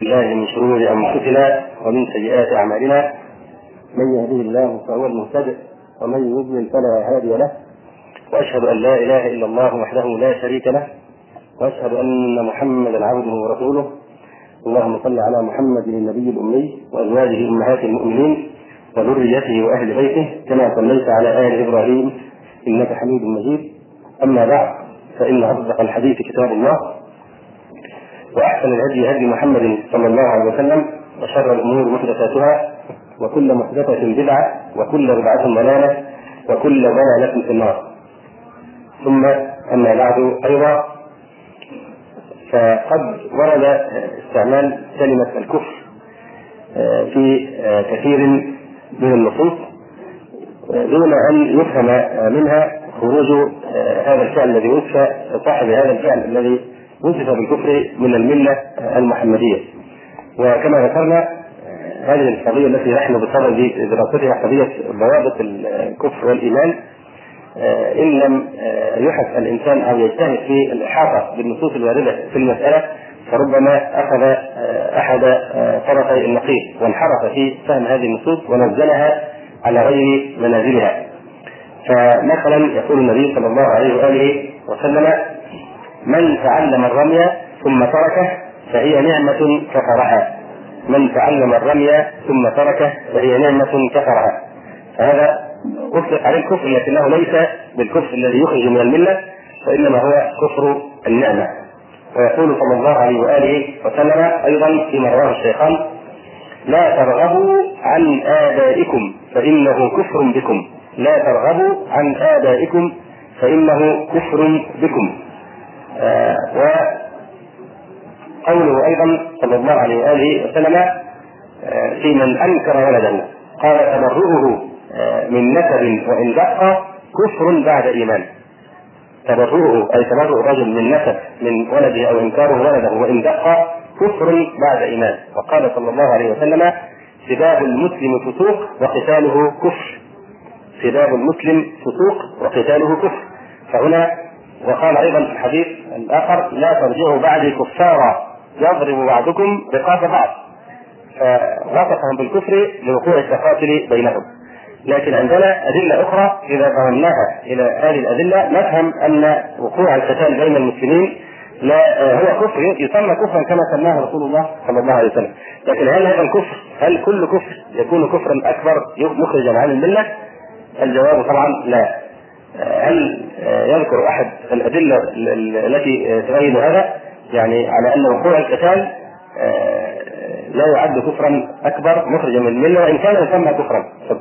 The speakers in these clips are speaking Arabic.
الله من شرور أنفسنا ومن سيئات أعمالنا، من يهده الله فهو المهتدي ومن يضلل فلا هادي له، وأشهد أن لا إله إلا الله وحده لا شريك له، وأشهد أن محمدا عبده ورسوله. اللهم صل على محمد النبي الأمي وأزواجه أمهات المؤمنين وذريته وأهل بيته كما صليت على آل إبراهيم إنك حميد مجيد. أما بعد، فإن أصدق الحديث كتاب الله، وأحسن الهدي هدي محمد صلى الله عليه وسلم، وشر الأمور محدثاتها، وكل محدثة بدعة، وكل بدعة ضلالة، وكل ضلالة في النار. ثم أما بعد أيضا، فقد ورد استعمال كلمة الكفر في كثير من النصوص دون أن يفهم منها خروج هذا الفعل الذي وصف صاحب هذا الفعل الذي وصف بالكفر من الملة المحمدية. وكما ذكرنا، هذه القضية التي نحن بصدد دراستها قضية ضوابط الكفر والإيمان. إن لم يحث الإنسان أو يجتهد في الإحاطة بالنصوص الواردة في المسألة، فربما أخذ أحد طرفي النقيض وانحرف في فهم هذه النصوص ونزلها على غير منازلها. فمثلا يقول النبي صلى الله عليه وآله وسلم: من تعلم الرمي ثم تركه فهي نعمة كفرها. من تعلم الرمي ثم تركه فهي نعمة كفرها. فهذا أطلق عليه الكفر، لكنه ليس بالكفر الذي يخرج من الملة، وإنما هو كفر النعمة. ويقول صلى الله عليه وآله وسلم أيضا فيما رواه الشيخان: لا ترغبوا عن آبائكم فإنه كفر بكم. لا ترغبوا عن آبائكم فإنه كفر بكم. وقوله أيضا صلى الله عليه وآله وسلم في من أنكر ولده قال: تبرؤه من نسب وإن دق كفر بعد إيمان. تبرؤه أي تبرؤ الرجل من نسب من ولده أو إنكاره ولده وإن دق كفر بعد إيمان. وقال صلى الله عليه وسلم: سباب المسلم فسوق وقتاله كفر. سباب المسلم فسوق وقتاله كفر. فهنا وقال أيضا في الحديث الآخر: لا ترجعوا بعدي كفارا يضرب بعضكم رقاب بعض. فوصفهم بالكفر لوقوع التقاتل بينهم. لكن عندنا أدلة أخرى إذا ضمناها إلى هذه الأدلة نفهم أن وقوع القتال بين المسلمين لا هو كفر يسمى كفرا كما سماه رسول الله صلى الله عليه وسلم. لكن هل هذا الكفر، هل كل كفر يكون كفرا أكبر مخرجا عن الملة؟ الجواب طبعا لا. هل يذكر أحد الأدلة التي تؤيد هذا؟ يعني على أن وقوع القتال لا يعد كفرا أكبر مخرجا من الملة وإن كان يسمى كفرا.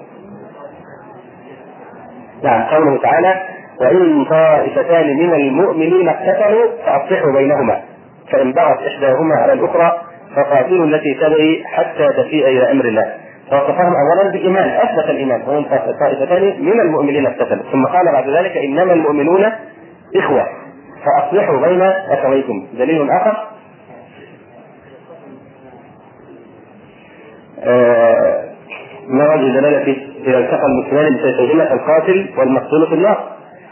نعم، قوله تعالى: وإن طائفتان من المؤمنين اقتتلوا فأصلحوا بينهما فإن بغت إحداهما على الأخرى فقاتلوا التي تبغي حتى تفيء إلى أمر الله. فوصفهم أولا بالإيمان، أثبت الإيمان، وهم طائفتان من المؤمنين اقتتلوا، ثم قال بعد ذلك: إنما المؤمنون إخوة فأصلحوا بين أخويكم. دليل آخر ما وجه دلالة إذا التقى المسلمان بسيفيهما القاتل والمقتول في النار.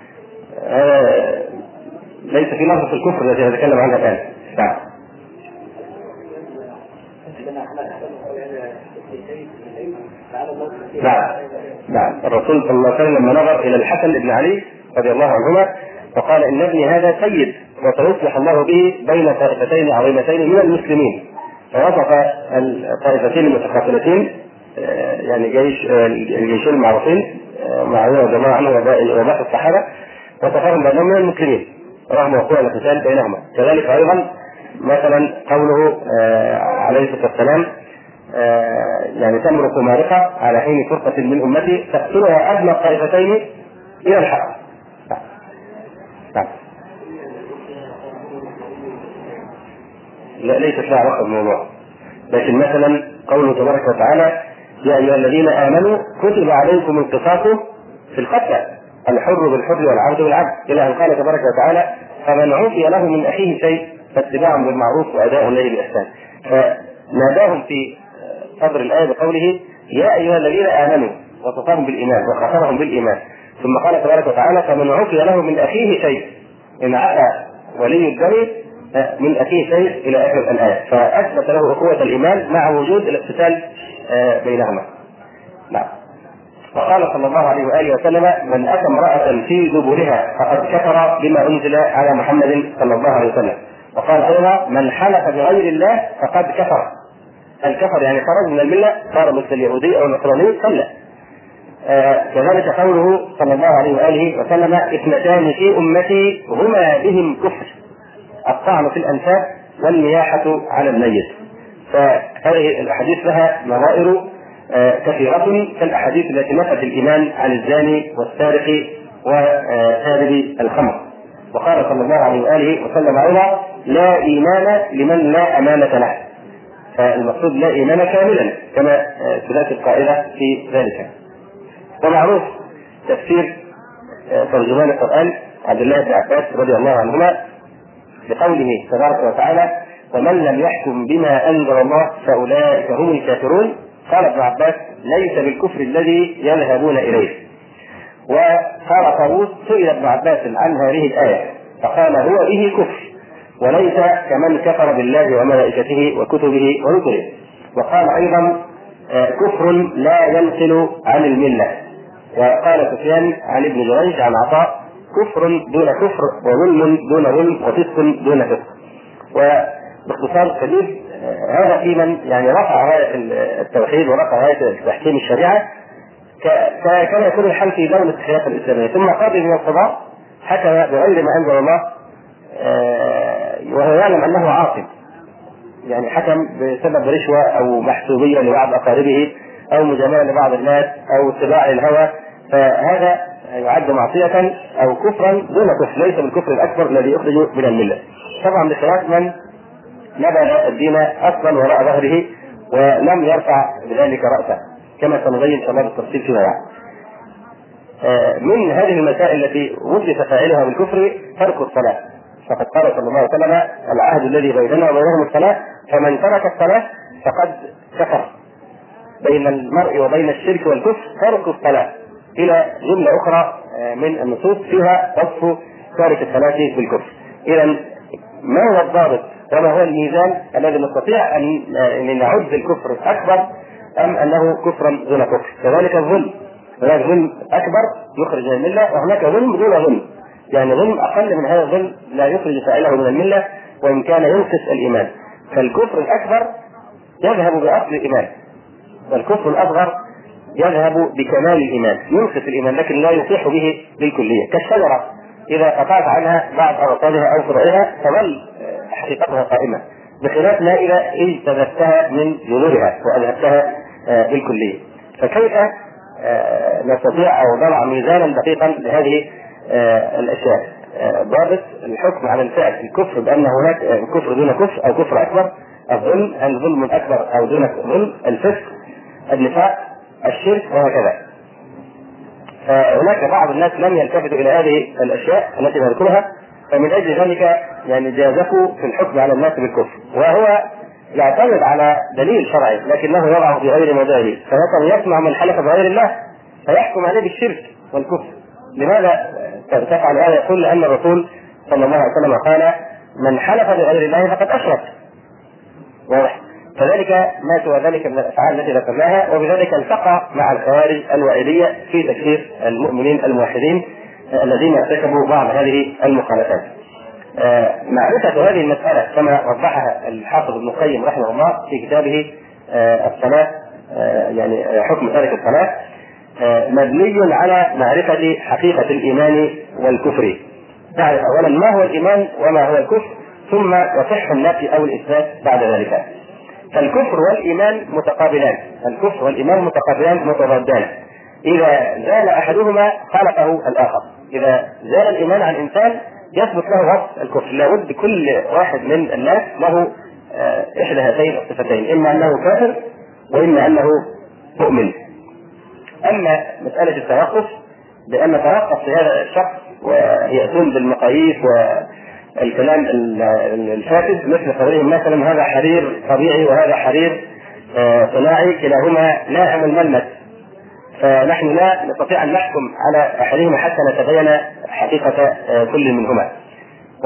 ليس في لفظ الكفر الذي نتكلم عنها الآن. نعم. الرسول صلى الله عليه وسلم لما نظر إلى الحسن بن علي رضي الله عنهما وقال: إن ابني هذا سيد وسيصلح الله به بين طائفتين عظيمتين من المسلمين. فوصف الطائفتين المتقاتلتين، يعني الجيشين المعروفين معاوية وجماعة عنه وباقي الصحابة، وصفهم بأنهم من المسلمين رغم وقوع القتال بينهما. كذلك أيضا مثلا قوله عليه الصلاة والسلام: يعني تمرق مارقة على حين فرقة من أمتي تقتلها أدنى الطائفتين إلى الحق. لا، ليست لها علاقة بالموضوع. لكن مثلا قوله تبارك وتعالى: يا أيها الذين آمنوا كتب عليكم القصاص في القتلى الحر بالحر والعبد بالعبد، إلى أن قال تبارك وتعالى: فمن عفي له من أخيه شيء فاتباع بالمعروف وأداء إليه بإحسان. فناداهم في صدر الآية بقوله: يا أيها الذين آمنوا، وصفهم بالإيمان وخاطبهم بالإيمان. ثم قال تبارك وتعالى: فمن عفي له من أخيه شيء إن عفا ولي الدم من أخيه سيف إلى آخر الآية، فأثبت له أخوة الإيمان مع وجود الاقتتال بينهما. نعم. وقال صلى الله عليه وآله وسلم: من أتى امرأة في دبرها فقد كفر بما أنزل على محمد صلى الله عليه وسلم. وقال أيضا: من حلف بغير الله فقد كفر. الكفر يعني خرج من الملة، صار مثل اليهودي أو النصراني كلا. كذلك قوله صلى الله عليه وآله وسلم: اثنتان في أمتي هما بهم كفر، الطعن في الأنساب والنياحة على الميت. فهذه الأحاديث لها نظائر كثيرة كالأحاديث التي نفت الإيمان عن الزاني والسارق وشارب الخمر. وقال صلى الله عليه وآله وسلم أيضا: لا إيمان لمن لا أمانة له. فالمقصود لا إيمان كاملا كما تلات القائلة في ذلك. ومعروف تفسير ترجمان القرآن عبد الله بن عباس رضي الله عنهما بقوله تبارك وتعالى: ومن لم يحكم بما أنزل الله فأولئك هم الكافرون. قال ابن عباس: ليس بالكفر الذي يذهبون إليه. وقال طاووس: سئل ابن عباس عن هذه الآية فقال: هو به كفر وليس كمن كفر بالله وملائكته وكتبه ورسله. وقال أيضا: كفر لا ينقل عن الملة. وقال سفيان عن ابن جريج عن عطاء: كفر دون كفر وظلم دون ظلم وفسق دون فسق. وباختصار شديد هذا في من يعني رفع راية التوحيد ورفع راية تحكيم الشريعة كما يكون الحل في دولة الخلافة الإسلامية، ثم قاضي من القضاء حكم بغير ما أنزل الله وهو يعلم أنه عاصم، يعني حكم بسبب رشوة أو محسوبية لبعض أقاربه أو مجاملة لبعض الناس أو اتباع الهوى، فهذا يعد معصية أو كفرا دون كفر، ليس بالكفر الأكبر الذي يخرج من الملة. طبعا بخلاف من نبذ الدين أصلا وراء ظهره ولم يرفع بذلك رأسه كما سنبين إن شاء الله بالتفصيل فيما بعد. من هذه المسائل التي وجد فاعلها بالكفر ترك الصلاة، فقد قال صلى الله عليه وسلم: العهد الذي بيننا وبينهم الصلاة، فمن ترك الصلاة فقد كفر. بين المرء وبين الشرك والكفر ترك الصلاة، إلى جملة أخرى من النصوص فيها وصف تارك الصلاة بالكفر. إذا ما هو الضابط وما هو الميزان الذي نستطيع أن نعد الكفر أكبر أم أنه كفرا دون كفر؟ كذلك الظلم، هناك ظلم أكبر يخرج من الملة وهناك ظلم دون ظلم، يعني ظلم أقل من هذا الظلم لا يخرج فاعله من الملة وإن كان ينقص الإيمان. فالكفر الأكبر يذهب بأصل الإيمان، والكفر الأصغر يذهب بكمال الإيمان، ينقص الإيمان لكن لا يصيح به بالكلية. كالشجرة إذا قطعت عنها بعض أغصانها أو فروعها تظل حقيقتها قائمة، بخلاف ما إذا اجتذبتها من جذورها وأذهبتها بالكلية. فكيف نستطيع أو نضع ميزانا دقيقا لهذه الأشياء؟ ضابط الحكم على الفعل الكفر بأن هناك كفر دون كفر أو كفر أكبر، الظلم الظلم الأكبر أو دون ظلم، الفسق، النفاق، الشرك، وهكذا. فهناك بعض الناس لم يلتفتوا إلى هذه الأشياء التي نذكرها، فمن أجل ذلك يعني جازفوا في الحكم على الناس بالكفر، وهو يعتمد على دليل شرعي لكنه يضعه في غير موضعه. فمثلا يسمع من حلف بغير الله فيحكم عليه بالشرك والكفر. لماذا تفعل هذا؟ يقول لأن الرسول صلى الله عليه وسلم قال: من حلف بغير الله فقد أشرك. واضح؟ كذلك ما سوى ذلك من الأفعال التي ذكرناها، وبذلك التقى مع الخوارج الوعيدية في تكفير المؤمنين الموحدين الذين ارتكبوا بعض هذه المخالفات. معرفة هذه المسألة كما وضحها الحافظ ابن القيم رحمه الله في كتابه الصلاة، يعني حكم تارك الصلاة، مبني على معرفة حقيقة الإيمان والكفر. نعرف أولا ما هو الإيمان وما هو الكفر، ثم يصح النفي أو الإثبات بعد ذلك. فالكفر والإيمان متقابلان، الكفر والإيمان متقابلان متضادان. إذا زال أحدهما خلقه الآخر. إذا زال الإيمان عن إنسان يثبت له وصف الكفر، لابد كل واحد من الناس له إحدى هاتين الصفتين، إما أنه كافر وإما أنه مؤمن. أما مسألة التوقف بأن توقف في هذا الشخص ويأتون بالمقاييس والكلام الفاسد مثل قولهم مثلا هذا حرير طبيعي وهذا حرير صناعي كلاهما ناعم الملمس، فنحن لا نستطيع أن نحكم على أحدهما حتى نتبين حقيقة كل منهما. واضح؟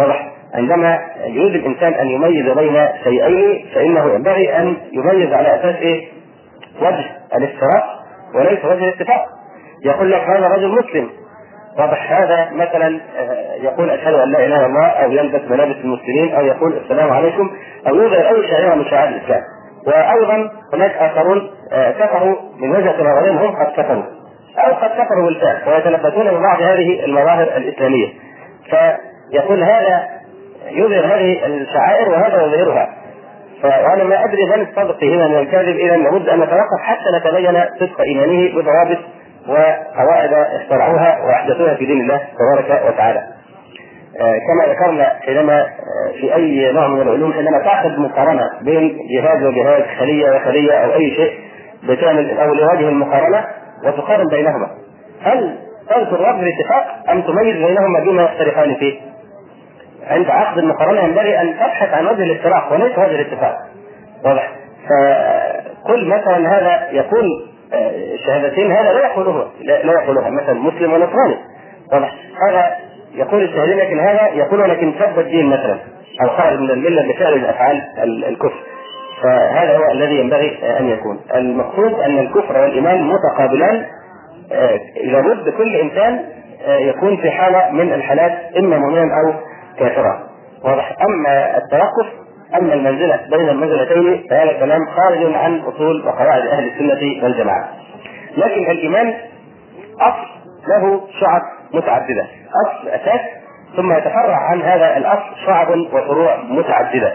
عندما يريد الإنسان أن يميز بين شيئين فإنه ينبغي أن يميز على أساس إيه؟ وجه الافتراق وليس وجه الاتفاق. يقول لك هذا رجل مسلم، واضح، هذا مثلا يقول أشهد أن لا إله إلا الله، أو يلبس ملابس المسلمين، أو يقول السلام عليكم، أو يظهر أي شعيرة من شعائر الإسلام. وأيضا هناك آخرون كفروا من وجهة نظرهم، هم قد كفروا أو قد كفروا بالفعل ويتلبسون من بعض هذه المظاهر الإسلامية، فيقول هذا يظهر هذه الشعائر وهذا يظهرها. وأنا ما أدري من الصدق هنا من الكاذب، إذا لابد أن نتوقف حتى نتبين صدق إيمانه بضوابط وقواعد اخترعوها واحدثوها في دين الله تبارك وتعالى. كما ذكرنا حينما في اي نوع من العلوم حينما تعقد مقارنه بين جهاز وجهاز، خليه وخليه، او اي شيء، بتعمل او لوجه المقارنه وتقارن بينهما، هل تذكر وجه الاتفاق ام تميز بينهما بما يختلفان فيه؟ عند عقد المقارنه ينبغي ان تبحث عن وجه الافتراق وليس وجه الاتفاق، واضح؟ فكل مثلا هذا يقول الشهادتين، هذا لا يقولها مثلا مسلم ونصراني، واضح؟ هذا يقول الشهادتين، لكن هذا يقول لكن سب الدين مثلا، او خرج من المله بفعل الافعال الكفر. فهذا هو الذي ينبغي ان يكون. المقصود ان الكفر والايمان متقابلان، لابد كل انسان يكون في حاله من الحالات اما مؤمنا او كافرا، واضح؟ اما التوقف، اما المنزله بين المنزلتين فهذا كلام خارج عن اصول وقواعد اهل السنه والجماعه. لكن الايمان اصل له شعب متعدده، اصل اساس، ثم يتفرع عن هذا الاصل شعب وفروع متعدده.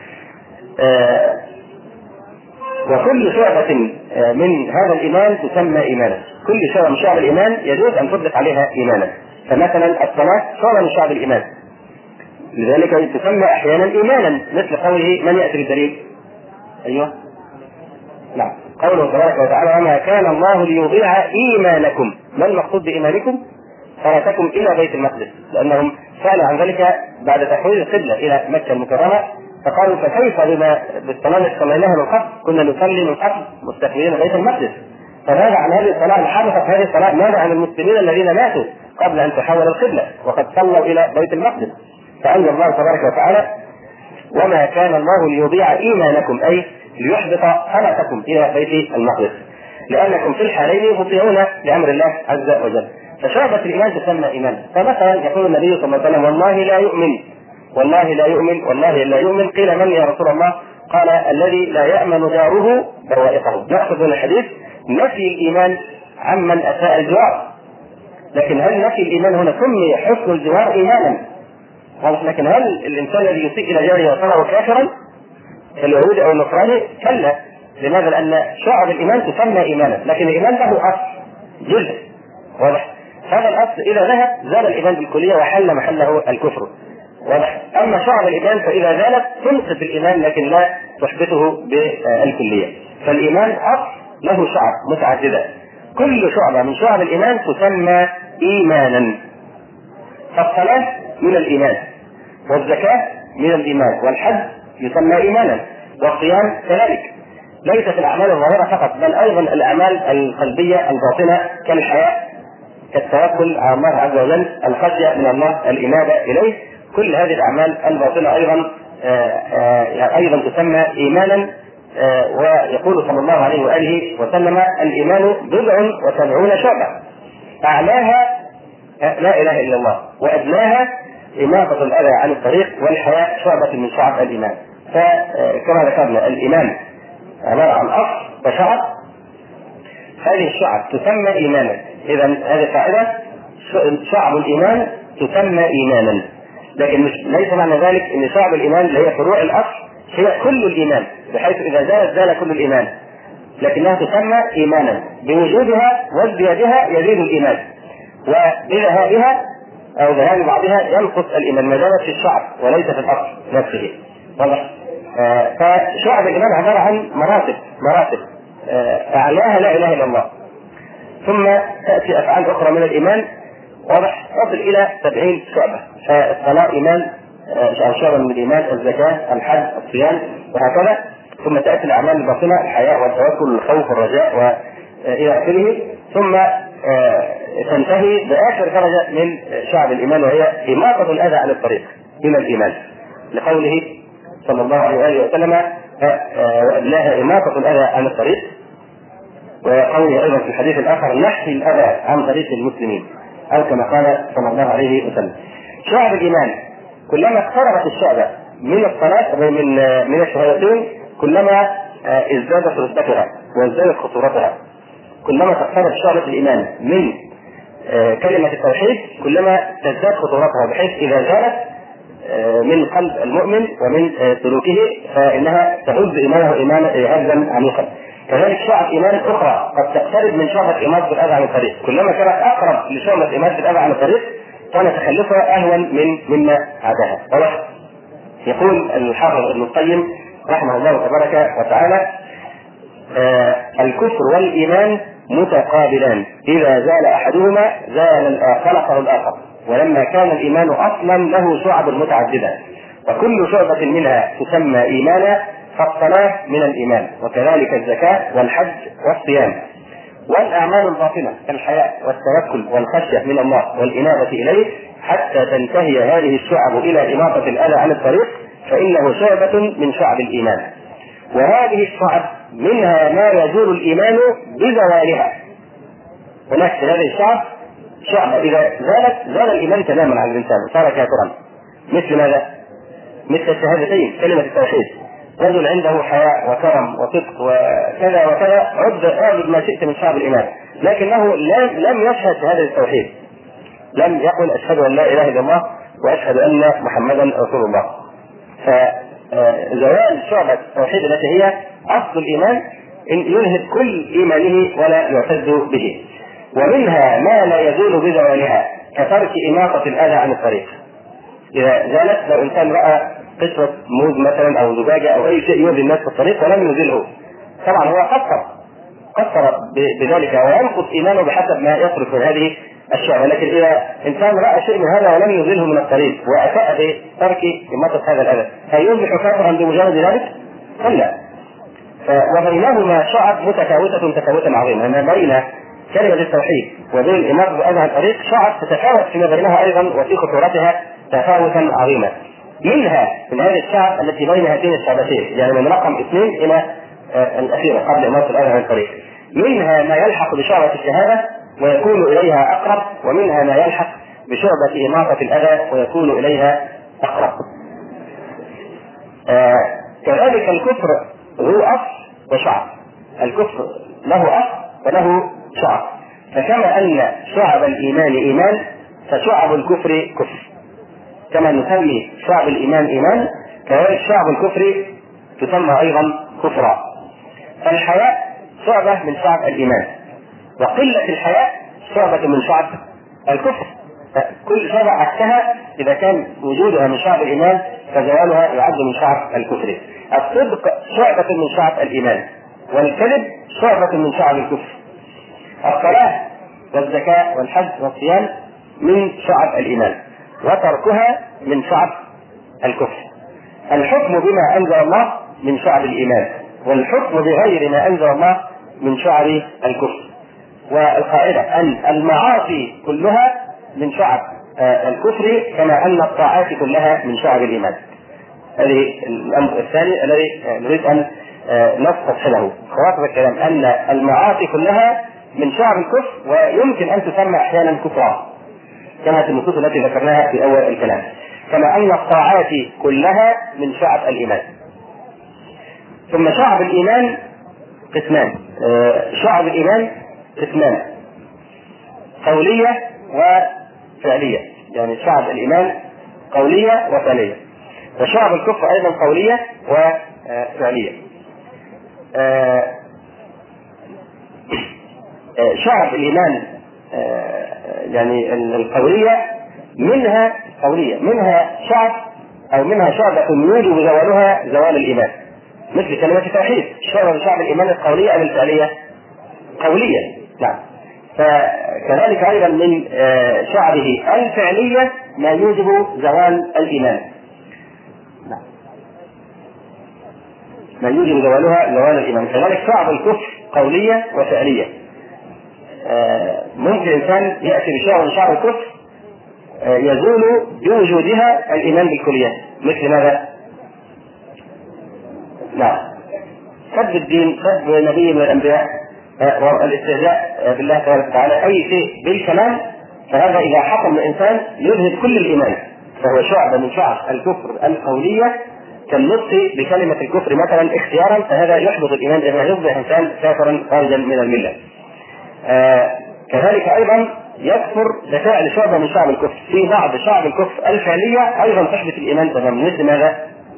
وكل شعبة من هذا الإيمان تسمى إيمانا، كل شعبة من شعب الإيمان يجوز أن تطلق عليها إيمانا. فمثلا الصلاة شعبة من شعب الإيمان، لذلك تسمى أحيانا إيمانا، مثل قوله من يأتي بالدليل؟ أيوه نعم، قوله تبارك وتعالى وما كان الله ليضيع إيمانكم. ما المقصود بإيمانكم؟ صلاتكم إلى بيت المقدس، لأنهم سألوا عن ذلك بعد تحويل القبلة إلى مكة المكرمة، فقالوا فكيف بما بالصلاة التي صليناها من قبل كنا نصلي من قبل مستقبلين بيت المقدس، فماذا عن هذه الصلاة الحادثة؟ هذه الصلاة ماذا عن المسلمين الذين ماتوا قبل أن تحول القبلة وقد صلوا إلى بيت المقدس؟ فأنزل الله تبارك وتعالى وما كان الله ليضيع إيمانكم، أي ليحبط صلاتكم إلى بيت المقدس، لأنكم في الحالين مطيعون لأمر الله عز وجل. فشعبة الإيمان تسمى إيمان. فمثلا يقول النبي صلى الله عليه وسلم والله لا يؤمن، والله لا يؤمن، والله لا يؤمن. قيل من يا رسول الله؟ قال الذي لا يأمن جاره بوائقه. نأخذ من الحديث نفي الإيمان عمن أساء الجوار، لكن هل نفي الإيمان هنا سمي حسن الجوار إيمانا؟ لكن هل الإنسان الذي يسيء إلى جاره وصنعه كافرا كاليهود أو النصراني؟ كلا. لماذا؟ لأن شعب الإيمان تسمى إيمانا، لكن الإيمان له أصل جزء، واضح؟ هذا الأصل إذا ذهب زال الإيمان بالكلية وحل محله الكفر، واضح؟ أما شعب الإيمان فإذا زالت تنقذ الإيمان لكن لا تحبطه بالكلية. فالإيمان أصل له شعب متعددة، كل شعبة من شعب الإيمان تسمى إيمانا. فالصلاة من الإيمان، والزكاة من الإيمان، والحج يسمى إيمانا، والصيام كذلك. ليست الأعمال الظاهرة فقط، بل أيضا الأعمال القلبية الباطنة كالحياء، كالتوكل على الله عز وجل، الخشية من الله، الإنابة إليه، كل هذه الأعمال الباطنة أيضا تسمى إيمانا. ويقول صلى الله عليه وآله وسلم الإيمان 70 شعبة، أعلاها لا إله إلا الله، وأدناها إماطة الأذى عن الطريق، والحياء شعبة من شعب الإيمان. فكما ذكرنا الإيمان عبارة عن أصل وشعب، هذه الشعب تسمى إيمانا. إذا هذه قاعدة، شعب الإيمان تسمى إيمانا، لكن ليس معنى ذلك أن شعب الإيمان اللي هي فروع الأصل هي كل الإيمان، بحيث إذا زالت زال كل الإيمان، لكنها تسمى إيمانا. بوجودها وازديادها يزيد الإيمان، وبذهابها أو ذهاب بعضها ينقص الإيمان، ما دامت في الشعب وليس في الأصل نفسه، واضح؟ فشعب الإيمان عبارة عن مراتب أعلاها لا إله إلا الله، ثم تأتي أفعال أخرى من الإيمان، واضح؟ تصل إلى 70 شعبة. فالصلاة إيمان أو شعبة من الإيمان، الزكاة، الحج، الصيام، وهكذا. ثم تأتي الأعمال الباطنة، الحياء والتوكل والخوف والرجاء وإلى آخره. ثم تنتهي بآخر درجة من شعب الإيمان، وهي إماطة الأذى عن الطريق. من الإيمان، لقوله صلى الله عليه وسلم وأدناها إماطة الأذى عن الطريق، وقوله أيضا في الحديث الآخر نحي الأذى عن طريق المسلمين، أو كما قال صلى الله عليه وسلم. شعب الإيمان كلما اقتربت الشعبة من الصلاة من الشهادتين كلما ازدادت رتبتها وازدادت خطورتها. كلما تقترب شعبة الإيمان من كلمة التوحيد كلما تزداد خطورتها، بحيث إذا زالت من قلب المؤمن ومن سلوكه فإنها تهز إيمانه هزا عميقا. كذلك شعب إيمان أخرى قد تقترب من شعبة إماطة الأذى عن الطريق، كلما كانت أقرب لشعبة إماطة الأذى عن الطريق كان تخلفها أهون مما عداها. يقول الحافظ ابن القيم رحمه الله تبارك وتعالى الكفر والإيمان متقابلان، إذا زال أحدهما زال خلقه الآخر، ولما كان الإيمان أصلا له شعب متعددة وكل شعبة منها تسمى إيمانا، فالصلاة من الإيمان، وكذلك الزكاة والحج والصيام، والأعمال الباطنة كالحياء والتوكل والخشية من الله والإنابة إليه، حتى تنتهي هذه الشعب إلى إماطة الأذى عن الطريق، فإنه شعبة من شعب الإيمان. وهذه الشعب منها ما يزول الإيمان بزوالها. هناك في هذه الشعب شعب إذا زال الإيمان تماما عن الإنسان صار كافرا. مثل ماذا؟ مثل الشهادتين كلمة التوحيد، رجل عنده حياء وكرم وصدق وكذا وكذا، عد ما شئت من شعب الإيمان، لكنه لم يشهد شهادة التوحيد، لم يقل أشهد أن لا إله إلا الله وأشهد أن محمدا رسول الله. فزوال شعبة التوحيد التي هي أصل الإيمان إن ينهب كل إيمانه ولا يعتد به. ومنها ما لا يزول بزوالها كترك إماطة الأذى عن الطريق. إذا زالت، لو إنسان رأى قشرة موز مثلا أو زجاجة أو أي شيء يؤذي الناس في الطريق ولم يزله، طبعا هو قصر بذلك وينقص إيمانه بحسب ما يصرف من هذه الشعبة. لكن إذا إنسان رأى شيء من هذا ولم يزله من الطريق وأساء بترك إماطة هذا الأذى، هل يصبح كافرا بمجرد ذلك؟ لا. وبينهما شعب تفاوتا عظيما، ما بين كلمة التوحيد وبين إماطة الأذى عن الطريق شعب تتفاوت فيما بينها أيضا وفي خطورتها تفاوتا عظيما. منها من هذه الشعب التي بين هاتين الشعبتين، يعني من رقم 2 إلى الأخيرة قبل إماطة الأذى عن الطريق، منها ما يلحق بشعبة الشهادة ويكون إليها أقرب، ومنها ما يلحق بشعبة إماطة الأذى ويكون إليها أقرب. كذلك الكفر ذو أصل وشعب، الكفر له أصل وله شعب، فكما أن شعب الإيمان إيمان فشعب الكفر كفر، كما نسمي شعب الإيمان إيمان كذلك شعب الكفر تسمى أيضا كفرا. فالحياء شعبة من شعب الإيمان، وقلة الحياء شعبة من شعب الكفر. كل شعبة عكسها، إذا كان وجودها من شعب الإيمان فزوالها يعد من شعب الكفر. الصدق شعبة من شعب الإيمان، والكذب شعبة من شعب الكفر. الصلاة والزكاة والحج والصيام من شعب الإيمان، وتركها من شعب الكفر. الحكم بما أنزل الله من شعب الإيمان، والحكم بغير ما أنزل الله من شعب الكفر. والقاعدة أن المعاصي كلها من شعب الكفر كما أن الطاعات كلها من شعب الإيمان. هذه الأمر الثاني الذي نريد أن نستصحبه. خلاصة الكلام أن المعاصي كلها من شعب الكفر، ويمكن أن تسمى أحيانا كفرا كما في النصوص التي ذكرناها في أول الكلام، كما أن الطاعات كلها من شعب الإيمان. ثم شعب الإيمان قسمان، شعب الإيمان قسمان، قولية وفعلية، يعني شعب الإيمان قولية وفعلية، وشعب الكفر أيضا قولية وفعلية. شعب الإيمان يعني القولية منها شعب أو منها شعبة يوجب زوالها زوال الإيمان، مثل كلمة التوحيد. شعب الإيمان القولية أو الفعلية؟ قولية، نعم. فكذلك أيضا من شعبه الفعلية ما يوجب زوال الإيمان، نعم، ما يوجب زوالها زوال الإيمان. كذلك شعب الكفر قولية وفعلية. ممكن إنسان يأتي بشيء من شعب الكفر يزول بوجودها الإيمان بالكليات، مثل ماذا؟ نعم، سب الدين، سب نبي من الأنبياء، والاستهزاء بالله تبارك وتعالى، أي شيء بالكلام، فهذا إذا حصل الإنسان يذهب كل الإيمان، فهو شعبة من شعب الكفر القولية، كالنطق بكلمة الكفر مثلا اختيارا، فهذا يحبط الإيمان إذا يصبح إنسان كافرا خارجا من الملة. كذلك أيضا يكفر بفعل شعبة من شعب الكفر، في بعض شعب الكفر الفعلية أيضا تحبط الإيمان تماما، مثل ماذا؟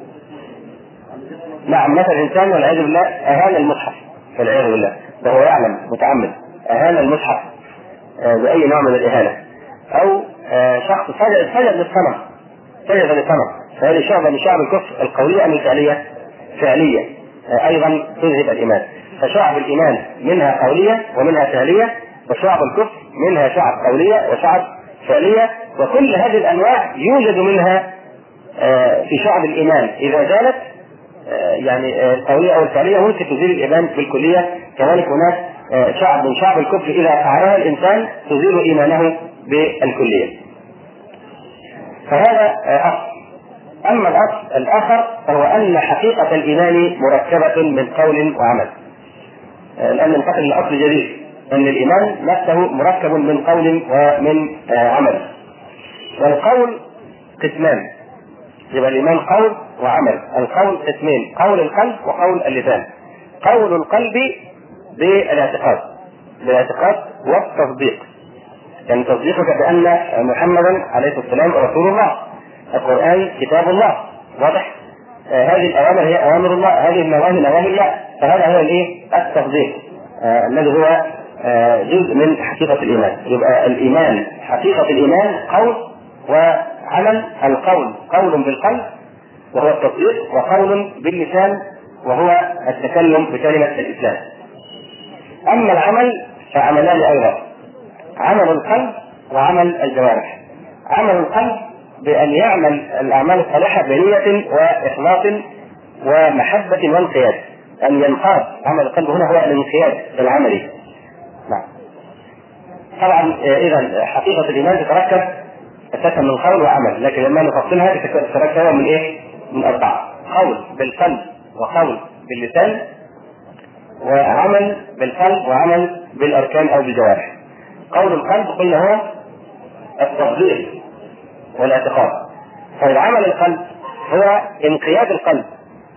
نعم، مثل إنسان والعياذ بالله أهان المصحف والعياذ بالله، وهو يعلم متعمد أهان المصحف بأي نوع من الإهانة، أو شخص سجد للصنم، سجد للصنم، فهذه شعبة من شعب الكفر القولية أم الفعلية؟ فعلية، أيضا تذهب الإيمان. فشعب الإيمان منها قولية ومنها فعلية، وشعب الكفر منها شعب قولية وشعب فعلية، وكل هذه الأنواع يوجد منها في شعب الإيمان إذا زالت، يعني القولية أو الفعلية ممكن تزيل الإيمان بالكلية. كذلك هناك شعب من شعب الكفر إذا فعلها الإنسان تزيل إيمانه بالكلية. فهذا أصل. أما الأصل الآخر فهو أن حقيقة الإيمان مركبة من قول وعمل. الآن ننتقل للأصل الجديد، أن الإيمان نفسه مركب من قول ومن عمل. والقول قسمان، يبقى الإيمان قول وعمل. القول قسمين، قول القلب وقول اللسان. قول القلب بالاعتقاد والتصديق، يعني تصديقك بأن محمدا عليه السلام رسول الله، القرآن كتاب الله، واضح؟ هذه الأوامر هي أوامر الله، هذه النواهي نواهي الله، فهذا هو التصديق الذي هو جزء من حقيقة الإيمان. يبقى الإيمان، حقيقة الإيمان قول وعمل. القول قول بالقلب وهو التصديق، وقول باللسان وهو التكلم بكلمة الإسلام. أما العمل فعملان أيضا، عمل القلب وعمل الجوارح. عمل القلب بأن يعمل الأعمال الصالحة بنية وإخلاص ومحبة وانقياد، أن ينقاد. عمل القلب هنا هو الانقياد العملي. نعم. طبعا إذا حقيقة الإيمان تتركب أساسا من قول وعمل، لكن لما نفصلها تتركب من إيه؟ من 4: قول بالقلب، وقول باللسان، وعمل بالقلب، وعمل بالأركان أو بالجوارح. قول القلب قلنا هو التصديق والاعتقاد. فعمل القلب هو انقياد القلب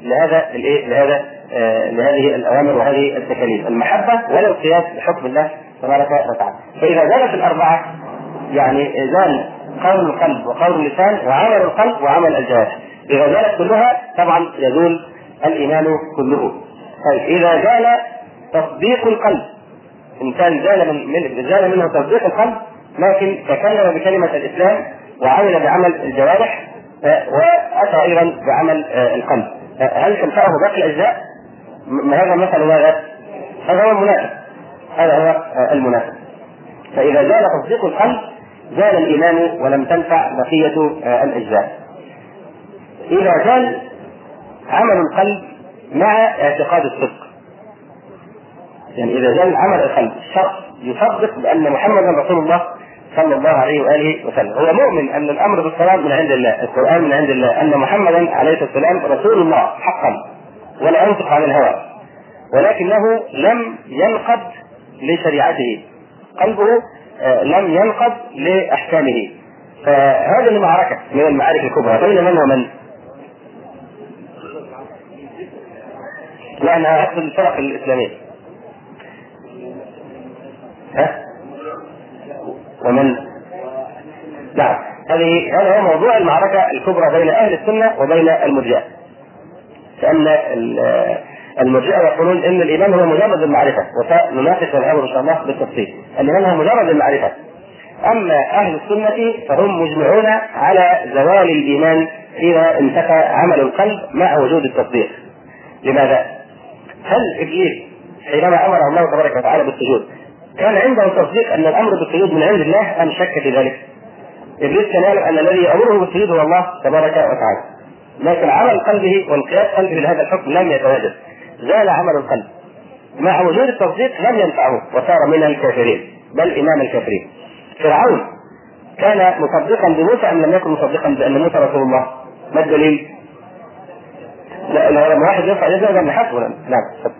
لهذه الأوامر وهذه التكاليف، المحبة والانقياد لحكم الله تبارك وتعالى. فإذا زالت الأربعة، يعني زال قول القلب وقول اللسان وعمل القلب وعمل الجوارح، إذا زالت كلها طبعا يزول الإيمان كله. طيب إذا زال تصديق القلب، إنسان زال منه تصديق القلب لكن تكلم بكلمة الإسلام وعمل بعمل الجوارح وأتى أيضا بعمل القلب، هل تنفعه باقي الأجزاء؟ هذا مثل هذا هو المنافق، هذا هو المنافق. فإذا زال تصديق القلب زال الإيمان ولم تنفع بقية الأجزاء. إذا زال عمل القلب مع اعتقاد الصدق، يعني إذا زال عمل القلب، الشخص يصدق بأن محمدا رسول الله صلى الله عليه وآله وسلم، هو مؤمن أن الأمر بالصلاة من عند الله، القرآن من عند الله، أن محمدا عليه السلام رسول الله حقا ولا ينطق عن الهوى، ولكنه لم ينقض لشريعته، قلبه لم ينقض لأحكامه. فهذه معركة من المعارك الكبرى بين من ومن؟ لأنها أصل الفرق الإسلامية. ومن؟ نعم، هذا هو موضوع المعركة الكبرى بين أهل السنة وبين المرجئة. لأن المرجئة يقولون إن الإيمان هو مجرد المعرفة، وسنناقش الأمر إن شاء الله بالتفصيل. الإيمان هو مجرد المعرفة. أما أهل السنة فهم مجمعون على زوال الإيمان إذا انتفى عمل القلب مع وجود التصديق. لماذا؟ هل إبليس حينما أمر الله تبارك وتعالى بالسجود كان عنده تصديق أن الأمر بالسجود من عند الله أم شك في ذلك؟ إبليس كان يعلم أن الذي يأمره بالسجود هو الله تبارك وتعالى، لكن عمل قلبه وانقياد قلبه لهذا الحكم لم يتواجد، زال عمل القلب مع وجود التصديق لم ينفعه وصار من الكافرين بل إمام الكافرين. فرعون كان مصدقا بموسى ام لم يكن مصدقا بان موسى رسول الله؟ ما الدليل؟ لا لما واحد يرفع يده ده نحاسبه. نعم.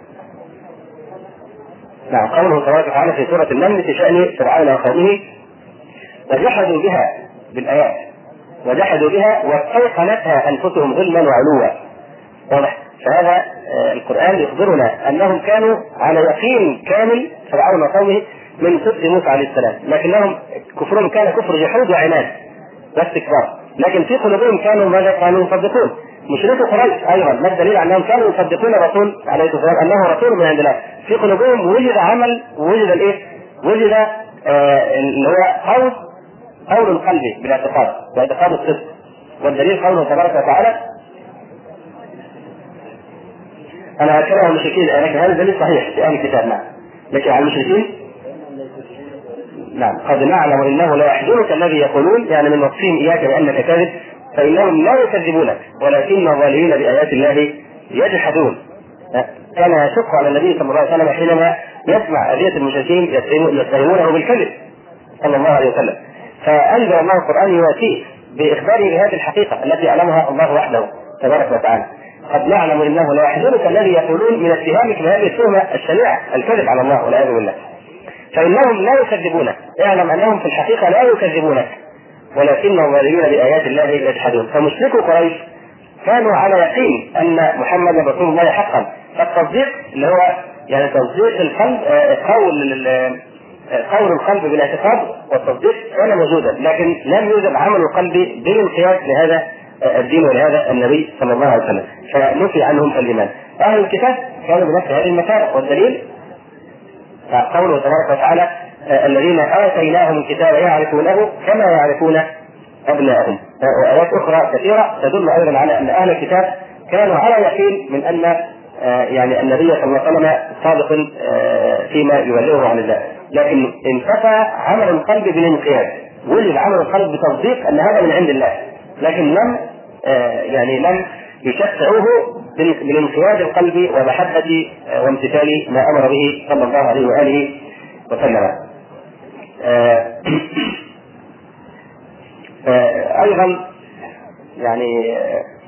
نعم. قوله تبارك وتعالى في سورة النمل في شأن فرعون وقومه وجحدوا بها بالآيات وجحدوا بها واستيقنتها أنفسهم ظلما وعلوا. واضح؟ فهذا القرآن يخبرنا أنهم كانوا على يقين كامل فرعون وقومه من صدق موسى عليه السلام، لكنهم كفرهم كان كفر جحود وعناد واستكبار، لكن في قلوبهم كانوا ماذا؟ كانوا يصدقون. مشركو قريش ايضا ما الدليل على انهم كانوا يصدقون الرسول عليه الصلاه والسلام انه رسول من عند الله. في قلوبهم وجد عمل ووجد الايه؟ وجد اللي هو قول القلب بالاعتقاد واعتقاد الصدق. والدليل قوله تبارك وتعالى انا اكره المشركين، لكن هذا دليل صحيح في اهل الكتاب. نعم. لكن على المشركين نعم قد نعلم انه لا يحزنك الذي يقولون، يعني من وصفهم اياك بانك كاذب فانهم لا يكذبونك ولكن الظالمين بايات الله يجحدون. كان يشق على النبي صلى الله عليه وسلم حينما يسمع اذيه المشركين يتهمونه بالكذب صلى الله عليه وسلم، فانزل الله القران يواسيه باخباره بهذه الحقيقه التي يعلمها الله وحده تبارك وتعالى. قد نعلم انه لا يحزنك الذي يقولون من اتهامك بهذه التهمه الشنيعه الكذب على الله والعياذ بالله، فانهم لا يكذبونك. اعلم انهم في الحقيقه لا يكذبونك ولكن الظالمين بايات الله يجحدون. فمشركو قريش كانوا على يقين ان محمد رسول الله حقا، فالتصديق اللي هو يعني تصديق القلب قول القلب بالاعتقاد والتصديق كان موجودا، لكن لم يوجد عمل القلب بالانقياد لهذا الدين ولهذا النبي صلى الله عليه وسلم، فنفي عنهم الايمان. اهل الكتاب كانوا بنفس هذه المكانه، والدليل قوله تبارك وتعالى الذين آتيناهم الكتاب يعرفونه كما يعرفون أبناءهم. وآيات أخرى كثيرة تدل أيضا على أن أهل الكتاب كانوا على يقين من أن يعني النبي صلى الله عليه وسلم صادق فيما يبلغه عن الله، لكن انتفى عمل القلب بالانقياد، وجد عمل القلب بتصديق أن هذا من عند الله، لكن لم يشفعوه بالانقياد القلبي ومحبة وامتثال ما أمر به صلى الله عليه وآله وسلم. أيضا يعني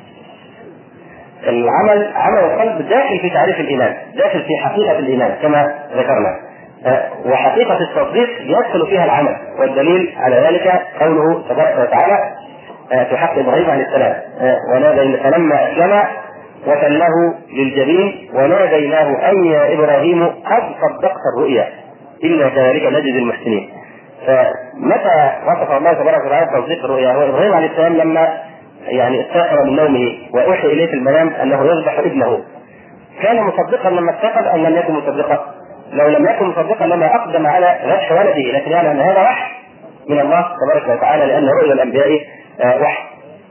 عمل القلب داخل في تعريف الإيمان، داخل في حقيقة الإيمان كما ذكرنا، وحقيقة التصديق يدخل فيها العمل، والدليل على ذلك قوله تبارك وتعالى في حق إبراهيم عليه السلام ونادى فلما أسلم وتله للجبين وناديناه أن يا إبراهيم قد صدقت الرؤيا إنا كذلك نجزي المحسنين. فمتى وصف الله تبارك وتعالى تصديق الرؤيا؟ هو إبراهيم عليه السلام لما يعني استيقظ من نومه وأوحي إليه في المنام أنه يذبح ابنه، كان مصدقا لما استيقظ أم لم يكن مصدقا؟ لو لم يكن مصدقا لما أقدم على ذبح ولده، لكن يعلم أن هذا وحي من الله تبارك وتعالى لأن رؤيا الأنبياء وحي.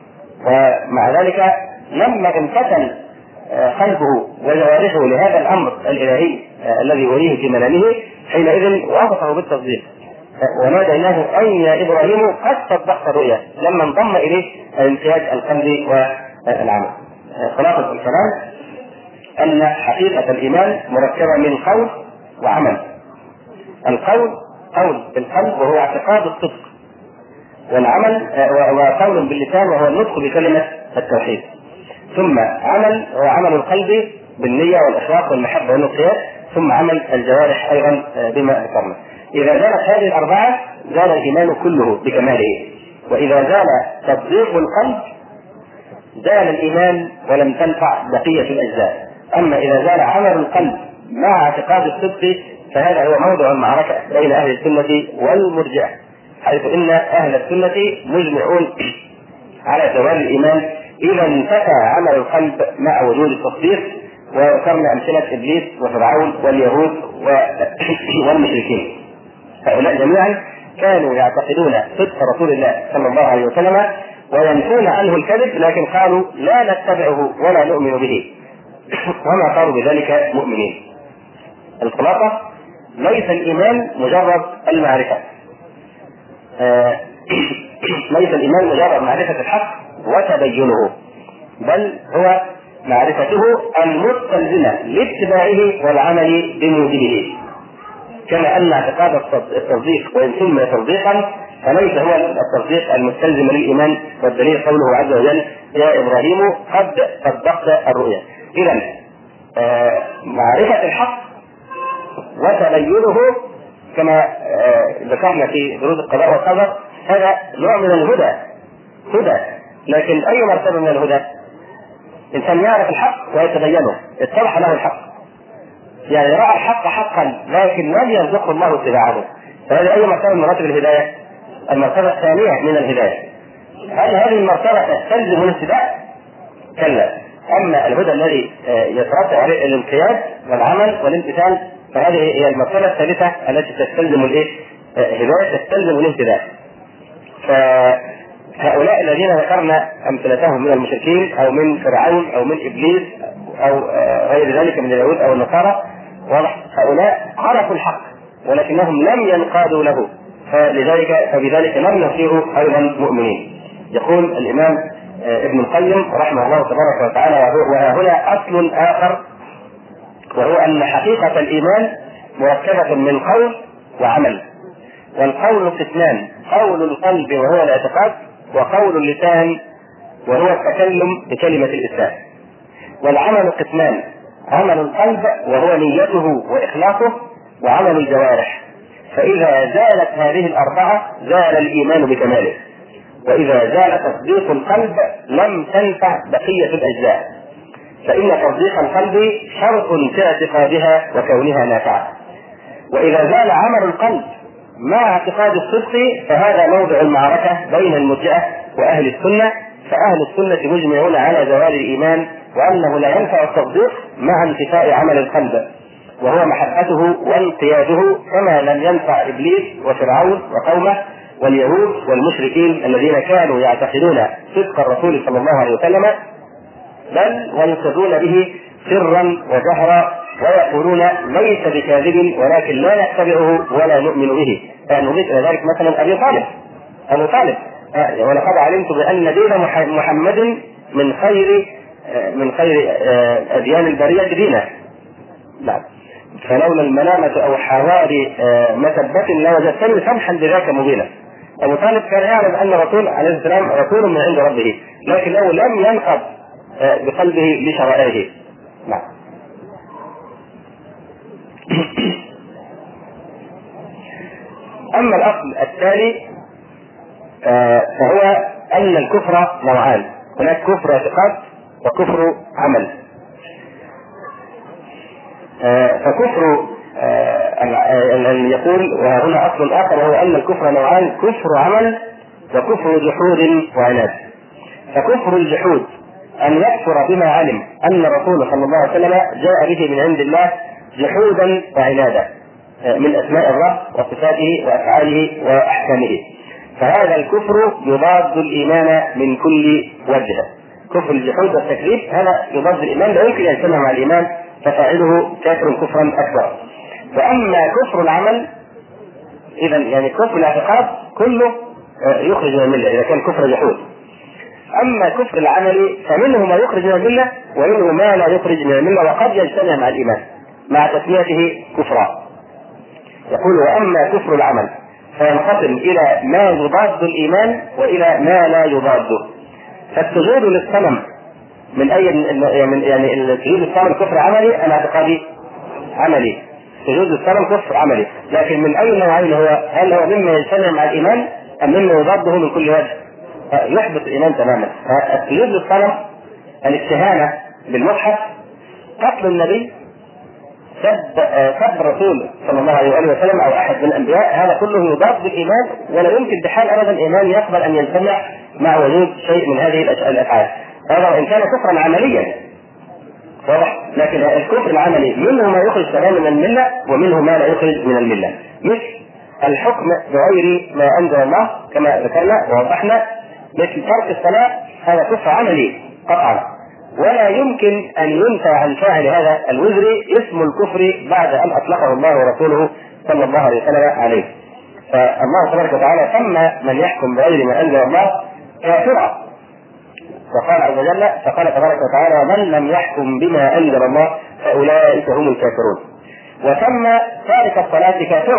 ومع ذلك لما امتثل قلبه وجوارحه لهذا الأمر الإلهي الذي يريه في منامه حينئذ وافقه بالتصديق وناديناه أي يا إبراهيم قد صدقت الرؤيا، لما انضم إليه الانقياد القلبي والعمل. خلاصة الكلام أن حقيقة الإيمان مركبة من قول وعمل. القول قول بالقلب وهو اعتقاد الصدق، والعمل وقول باللسان وهو النطق بكلمة التوحيد، ثم عمل هو عمل القلب بالنية والإخلاص والمحبة والانقياد، ثم عمل الجوارح أيضا بما ذكرنا. إذا زالت هذه الأربعة زال الإيمان كله بكماله، وإذا زال تصديق القلب زال الإيمان ولم تنفع بقية الأجزاء. أما إذا زال عمل القلب مع اعتقاد الصدق فهذا هو موضع المعركة بين أهل السنة والمرجئة، حيث إن أهل السنة مجمعون على زوال الإيمان إذا انتفى عمل القلب مع وجود التصديق. وذكرنا أمثلة إبليس وفرعون واليهود والمشركين، هؤلاء جميعا كانوا يعتقدون صدق رسول الله صلى الله عليه وسلم وينفون عنه الكذب، لكن قالوا لا نتبعه ولا نؤمن به وما صاروا بذلك مؤمنين. الخلاصة ليس الإيمان مجرد المعرفة، ليس الإيمان مجرد معرفة الحق وتبينه، بل هو معرفته المستلزمة لاتباعه والعمل بموجبه. كما أن اعتقاد التصديق وإن سمي تصديقا فليس هو التصديق المستلزم للإيمان، والدليل قوله عز وجل يا إبراهيم قد صدقت الرؤيا. إذا معرفة الحق وتبينه كما ذكرنا في دروس القضاء والقدر هذا نوع من الهدى، لكن أي مرتبة من الهدى؟ إنسان يعرف الحق ويتبينه، اتضح له الحق، يعني رأى الحق حقا لكن لم يرزقه الله اتباعه، فهذه أي مرتبة من مراتب الهداية؟ المرتبة الثانية من الهداية. هل هذه المرتبة تستلزم الاتباع؟ كلا. أما الهدى الذي يترتب عليه الانقياد والعمل والامتثال فهذه هي المرتبة الثالثة التي تستلزم الهداية، تستلزم الانتباه. فهؤلاء الذين ذكرنا أمثلتهم من المشركين أو من فرعون أو من إبليس أو غير ذلك من اليهود أو النصارى، واضح هؤلاء عرفوا الحق ولكنهم لم ينقادوا له، فبذلك لم يصيروا أيضا مؤمنين. يقول الإمام ابن القيم رحمه الله تبارك وتعالى: وها هنا أصل آخر، وهو أن حقيقة الإيمان مركبة من قول وعمل، والقول قسمان: قول القلب وهو الاعتقاد، وقول اللسان وهو التكلم بكلمة الإسلام. والعمل قسمان: عمل القلب وهو نيته وإخلاصه، وعمل الجوارح. فإذا زالت هذه الأربعة زال الإيمان بكماله، وإذا زال تصديق القلب لم تنفع بقية الأجزاء، فإن تصديق القلب شرط في اعتقادها وكونها نافعة. وإذا زال عمل القلب مع اعتقاد الصدق فهذا موضع المعركة بين المرجئة وأهل السنة، فأهل السنة مجمعون على زوال الإيمان وأنه لا ينفع التصديق مع انتفاء عمل القلب وهو محبته وانقياده، كما لم ينفع إبليس وفرعون وقومه واليهود والمشركين الذين كانوا يعتقدون صدق الرسول صلى الله عليه وسلم بل وينقذون به سرا وجهرا ويقولون ليس بكاذب ولكن لا نتبعه ولا نؤمن به. فنضيف الى ذلك مثلا ابي طالب ولقد علمت بان دين محمد من خير اديان البريه دينا. نعم. فلولا الملامه او حواري مسبه لوجدتني سمحا بذاك مبينا. ابو طالب كان يعلم ان الرسول عليه السلام رسول من عند ربه، لكنه لم ينقض بقلبه لشرائعه. نعم. أما الأصل الثاني فهو أن الكفر نوعان: هناك كفر اعتقاد وكفر عمل. فكفر يقول وهنا أصل آخر وهو أن الكفر نوعان: كفر عمل وكفر جحود وعناد. فكفر الجحود أن يكفر بما علم أن الرسول صلى الله عليه وسلم جاء به من عند الله جحودا وعنادا من أسماء الله وصفاته وأفعاله وأحكامه، فهذا الكفر يضاد الإيمان من كل وجه. كفر الجحود والتكذيب هذا يضاد الإيمان، لا يمكن أن يجتمع مع الإيمان، ففاعله كافر كفرا أكبر. وأما كفر العمل إذا يعني كفر الاعتقاد كله يخرج من الملة إذا كان كفر جحود. أما كفر العمل فمنه ما يخرج من الملة ومنه ما لا يخرج من الملة وقد يجتمع مع الإيمان مع تسميته كفرا. يقول: وأما كفر العمل فينقسم إلى ما يضاد الإيمان وإلى ما لا يضاده. فالسجود للصنم من أي يعني السجود للصنم كفر عملي أم اعتقادي؟ عملي. سجود للصنم كفر عملي، لكن من أي نوعين هو؟ هل هو مما يجتمع مع الإيمان أم مما يضاده من كل وجه؟ يحبط الإيمان تماما. السجود للصنم، الاستهانة بالمصحف، قتل النبي، سب الرسول صلى الله عليه وسلم او احد من الانبياء، هذا كله يضاد بالايمان، ولا يمكن بحال ابدا الايمان يقبل ان يجتمع مع وجود شيء من هذه الافعال. هذا وان كان كفرا عمليا واضح، لكن الكفر العملي منه ما يخرج تماما من المله ومنه ما لا يخرج من المله، مثل الحكم بغير ما انزل الله كما ذكرنا ووضحنا، مثل ترك الصلاه، هذا كفر عملي قطعا، ولا يمكن أن ينفى عن فاعل هذا الوزر اسم الكفر بعد أن أطلقه الله ورسوله صلى الله عليه وسلم عليه. فالله تبارك وتعالى سمى من يحكم بغير ما أنزل الله كافرا، وقال عز وجل: فقال تبارك وتعالى: ومن لم يحكم بما أنزل الله فأولئك هم الكافرون. وسمى تارك الصلاة كافرا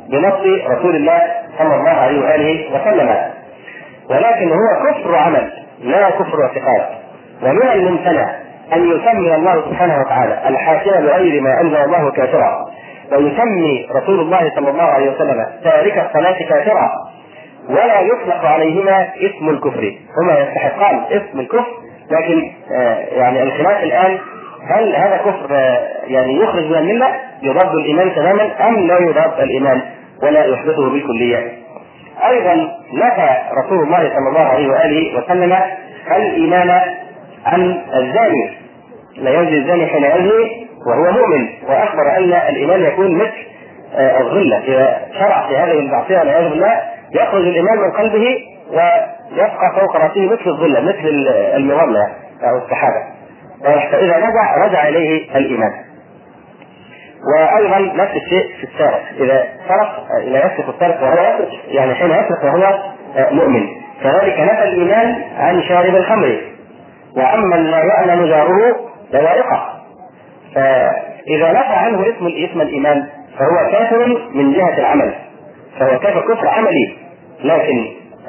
بنص رسول الله صلى الله عليه وآله وسلم، ولكن هو كفر عمل لا كفر اعتقاد. ومن الممتنع أن يسمي الله سبحانه وتعالى الحاكم بغير ما أنزل الله كافرا، ويسمي رسول الله صلى الله عليه وسلم تارك الصلاة كافرا، ولا يطلق عليهما اسم الكفر. هما يستحقان اسم الكفر، لكن يعني الخلاف الآن هل هذا كفر يعني يخرج من الملة يضاد الإيمان تماما أم لا يضاد الإيمان ولا يحدثه بالكلية. أيضا نفى رسول الله صلى الله عليه وآله وسلم الإيمان عن الزاني، لا يزني الزاني حين يزني وهو مؤمن، وأخبر أن الإيمان يكون مثل الظلة، إذا شرع في هذه المعصية والعياذ بالله يخرج الإيمان من قلبه ويبقى فوق رأسه مثل الظلة، مثل المظلة أو السحابة، فإذا رجع إليه الإيمان. وأيضا نفس الشيء في السارق، إذا سرق إلى يسرق السارق وهو يسرق، يعني حين يسرق وهو مؤمن، كذلك نفى الإيمان عن شارب الخمر. وأما لا يعلم جاره ذوائقه، فإذا نفى عنه اسم الإيمان فهو كافر من جهة العمل، فهو كافر كفر عملي، لكن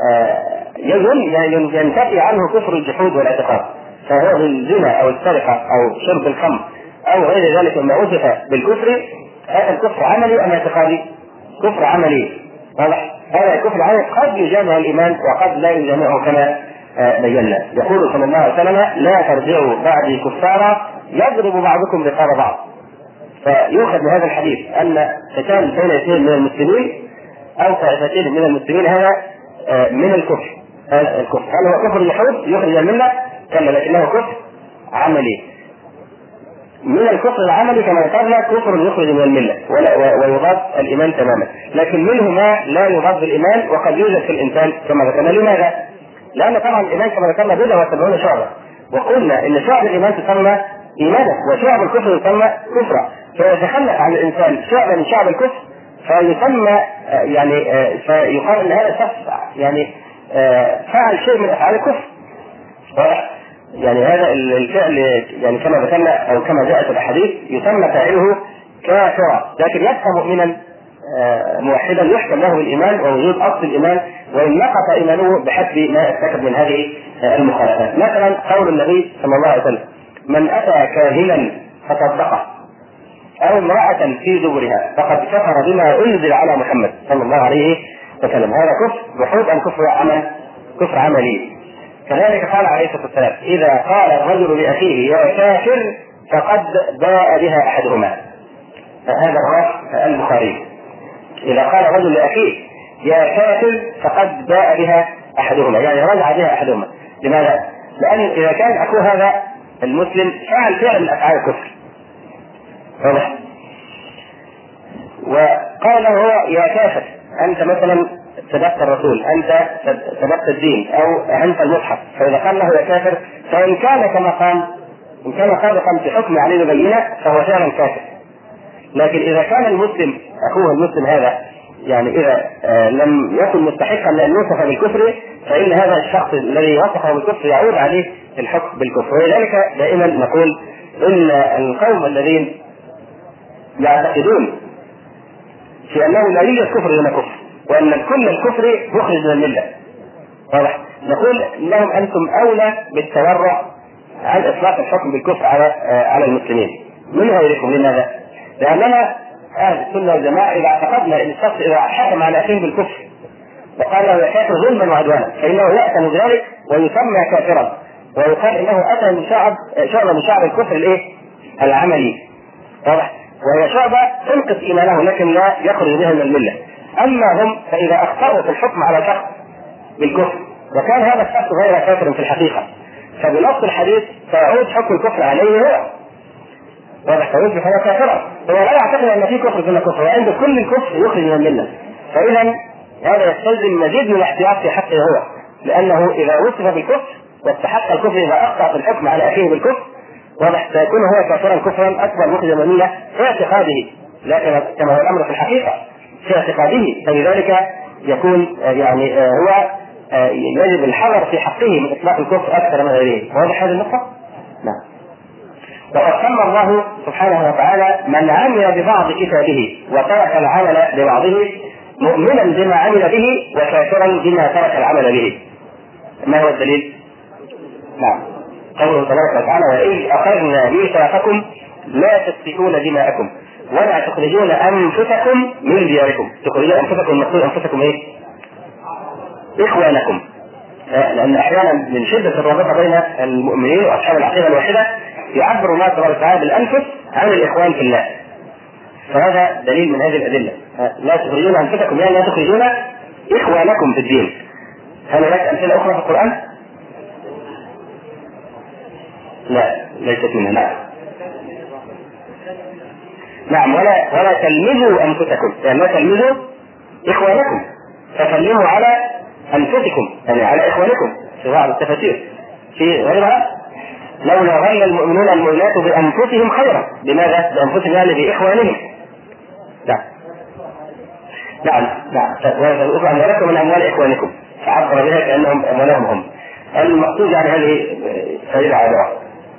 ينتفي عنه كفر الجحود والاعتقاد، فهو الزنا أو السرقة أو شرب الخمر أو غير ذلك مما وصف بالكفر، هذا الكفر عملي أم اعتقادي؟ كفر عملي. هذا الكفر العملي قد يجامع الإيمان وقد لا يجامعه كما بينا. يقول صلى الله عليه وسلم: لا ترجعوا بعدي كفارا يضرب بعضكم رقاب بعض. فيؤخذ من هذا الحديث أن قتال بين اثنين من المسلمين أو طائفتين من المسلمين هذا من الكفر. هذا الكفر هل هو كفر الجحود يخرج الملة؟ كلا، لكنه كفر عملي. من الكفر العملي كما ذكرنا كفر يخرج من الملة ويضاد الإيمان تماما، لكن منه ما لا يضاد الإيمان وقد يوجد في الإنسان كما ذكرنا. لماذا؟ لأن طبعا الإيمان كما ذكرنا بضع وسبعون شعبة، وقلنا إن شعب الإيمان تسمى إيمانا وشعب الكفر يسمى كفرا، فيتخلف عن الإنسان شعب من شعب الكفر فيسمى يعني فيقال أن هذا الشخص يعني فعل شيء من أفعال الكفر. يعني هذا الفعل يعني كما ذكرنا أو كما جاءت الأحاديث يسمى فاعله كافرا، لكن يبقى مؤمنا موحدا يحكم له الإيمان ووجود أصل الإيمان، وإن نقص إيمانه بحسب ما ارتكب من هذه المخالفات. مثلا قول النبي صلى الله عليه وسلم: من أتى كاهنا فصدقه أو امرأة في دبرها فقد كفر بما أنزل على محمد صلى الله عليه وسلم. هذا كفر جحود أم كفر عمل؟ كفر عملي. كذلك قال عليه الصلاة والسلام: إذا قال الرجل لأخيه يا كافر فقد باء بها أحدهما. هذا رواه البخاري. إذا قال الرجل لأخيه يا كافر فقد باء بها أحدهما، يعني رجع بها أحدهما. لماذا؟ لأن إذا كان أخوه هذا المسلم فعل من أفعال الكفر واضح، وقال له هو يا كافر، أنت مثلا سبقت الرسول، أنت سبقت الدين، أو أنت المصحف، فإذا قال له يا كافر فإن كان كما قال إن كان صادقا في حكم عليه بينة فهو فعلا كافر. لكن إذا كان المسلم أخوه المسلم هذا يعني إذا لم يكن مستحقا لأن يوصف بالكفر فإن هذا الشخص الذي وصفه بالكفر يعود عليه الحكم بالكفر. ولذلك دائما نقول إن القوم الذين يعتقدون في أنه لا يوجد كفر دون كفر وأن كل الكفر يخرج من الملة واضح، نقول لهم أنتم أولى بالتورع عن إطلاق الحكم بالكفر على المسلمين من غيركم. لماذا؟ لأننا أهل السنة والجماعة إذا اعتقدنا أن الشخص إذا حكم على أخيه بالكفر وقال له يا كافر ظلما وعدوانا فإنه يأتم ذلك ويسمى كافرا، ويقال إنه أتى من شعبة من شعب الكفر العملي واضح، وهي شعبة تنقص إيمانه لكن لا يخرج بها من الملة. أما هم فإذا أخطأوا في الحكم على شخص بالكفر وكان هذا الشخص غير كافر في الحقيقة فبنص الحديث سيعود حكم الكفر عليه هو واضح، فيصبح هو كافرا. هو لا يعتقد أن في كفر دون كفر وعند كل الكفر يخرج من الملة، فإذا هذا يستلزم مزيد من الاحتياط في حقه هو، لأنه إذا وصف بالكفر واستحق الكفر إذا أخطأ في الحكم على أخيه بالكفر واضح سيكون هو كافرا كفرا أكبر مخرجا من الملة في اعتقاده، لا كما هو الأمر في الحقيقة في اعتقاده. فلذلك يكون يعني هو يجب الحذر في حقه من إطلاق الكفر أكثر من غيره. واضح هذه النقطة؟ نعم. وقد سمى الله سبحانه وتعالى من عمل ببعض كتابه وترك العمل ببعضه مؤمنا بما عمل به وكافرا بما ترك العمل به. ما هو الدليل؟ نعم، قوله تبارك وتعالى: وإذ أخذنا ميثاقكم لا تسفكون دماءكم ولا تخرجون أنفسكم من دياركم. تخرجون أنفسكم، المقصود أنفسكم إيه؟ إخوانكم، لأن أحيانا من شدة الرابطة بين المؤمنين وأصحاب العقيدة الواحدة يعبر الله تبارك وتعالى بالأنفس عن الإخوان في الله، فهذا دليل من هذه الأدلة. لا تخرجون أنفسكم يعني لا تخرجون إخوانكم في الدين. هل هناك أمثلة أخرى في القرآن؟ لا، ليست منها. نعم، ولا تلمزوا أنفسكم، يعني لا تلمزوا إخوانكم، فسلموا على أنفسكم يعني على إخوانكم في بعض التفاسير. في غيرها: لولا ظن المؤمنون المؤمنات بأنفسهم خيرا. لماذا؟ بأنفسهم يعني بإخوانهم. نعم، ويؤخذ أموالكم من أموال إخوانكم، فعبر بها كأنهم أموالهم هم. المقصود يعني هذه فائدة عابرة.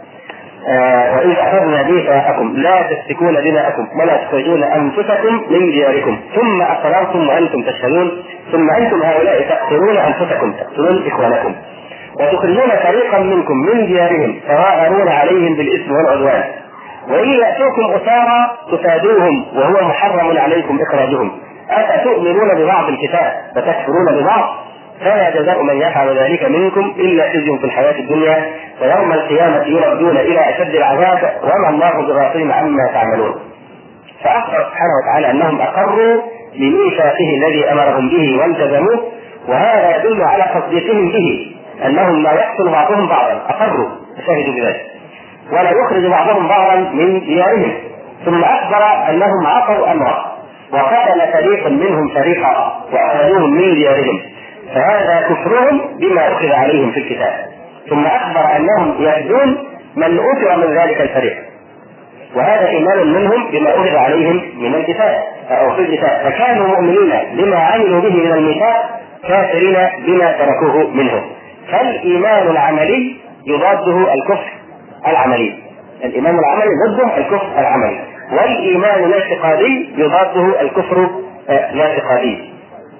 وإذ أخذنا ميثاقكم لا تسفكون دماءكم ولا تخرجون أنفسكم من دياركم ثم أقررتم وأنتم تشهدون ثم أنتم هؤلاء تقتلون أنفسكم، تقتلون إخوانكم، وتخرجون فريقا منكم من ديارهم تظاهرون عليهم بالإثم والعدوان، وإن يأتوكم أسارى تفادوهم وهو محرم عليكم إخراجهم، أفتؤمنون ببعض الكتاب وتكفرون ببعض، فلا جزاء من يفعل ذلك منكم إلا خزي في الحياة الدنيا ويوم القيامة يردون إلى أشد العذاب وما الله بغافل عما تعملون. فأخبر سبحانه وتعالى أنهم أقروا بميثاقه الذي أمرهم به والتزموه، وهذا يدل على تصديقهم به أنهم لا يقتل بعضهم بعضا، أقروا شهدوا بذلك، ولا يخرج بعضهم بعضا من ديارهم، ثم أخبر أنهم عصوا أمره وقتل فريق منهم فريقا وأخرجوهم من ديارهم، فهذا كفرهم بما أخذ عليهم في الكتاب، ثم أخبر أنهم يهدون من أوتي من ذلك الفريق، وهذا إيمان منهم بما أخذ عليهم من الكتاب أو في الكتاب، فكانوا مؤمنين بما عملوا به من الميثاق كافرين بما تركوه منه. فالإيمان العملي يضاده الكفر العملي، الإيمان العملي ضده الكفر العملي، والإيمان الاعتقادي يضاده الكفر الاعتقادي.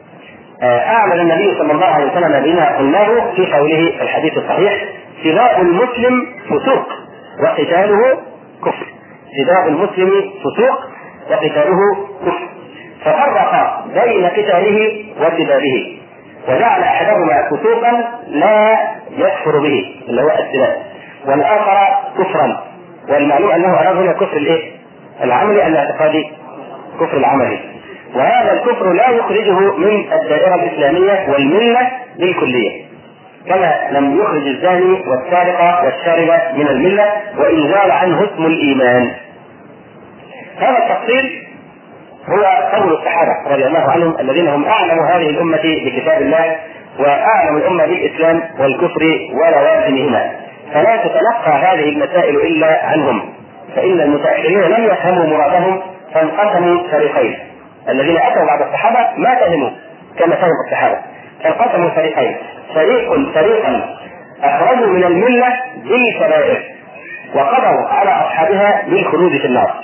أعمل النبي صلى الله عليه وسلم بما قلناه في قوله في الحديث الصحيح: سباق المسلم فسوق وقتاله كفر. سباق المسلم فسوق وقتاله كفر، ففرق بين قتاله وسبابه، وجعل أحدهما فسوقا لا يكفر به اللي هو السباق، والآخر كفرا، والمعلوم أنه أراد هنا كفر العملي الاعتقادي، كفر العملي، وهذا الكفر لا يخرجه من الدائرة الإسلامية والملة بالكلية، كما لم يخرج الزاني والسارق والشارب من الملة وإن زال عنه اسم الإيمان. هذا التفصيل هو قول الصحابة رضي الله عنهم الذين هم أعلم هذه الأمة بكتاب الله وأعلم الأمة بالإسلام والكفر ولوازمهما، فلا تتلقى هذه المسائل إلا عنهم، فإن المتأخرين لم يفهموا مرادهم فانقسموا فريقين. الذين أتوا بعد الصحابة ما فهموا كما فهم الصحابة، فانقسموا فريقين: فريقا أخرجوا من الملة بالكبائر وقضوا على أصحابها بالخلود في النار،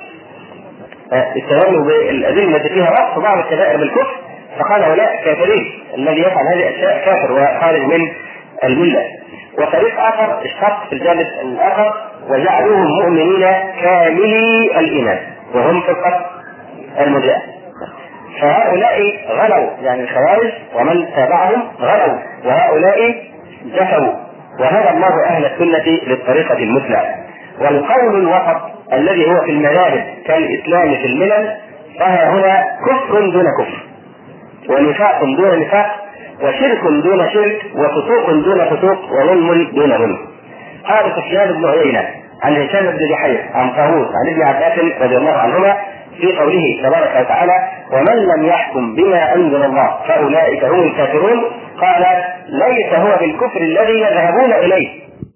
استدلوا بالأدلة التي فيها رفض بعض الكبائر بالكفر، فقال هؤلاء كافرين، الذي يفعل هذه الأشياء كافر وخارج من الملة. وفريق آخر اشتق في الجانب الآخر وجعلوهم مؤمنين كاملي الإيمان وهم فرقة المرجئة، فهؤلاء غلوا يعني الخوارج ومن تابعهم غلوا، وهؤلاء جفوا، وهذا الله أهل السنة للطريقة المثلى. والقول الوسط الذي هو في المذاهب كالإسلام في الملل، فها هنا كفر دون كفر، ونفاق دون نفاق، وشرك دون شرك، وفسوق دون فسوق، وظلم دون ظلم. قال سفيان بن عيينة عن هشام بن جحير عن طاووس عن ابن عباس رضي الله عنهما في قوله تبارك وتعالى: ومن لم يحكم بما أنزل الله فأولئك هم الكافرون، قال: ليس هو بالكفر الذي يذهبون إليه.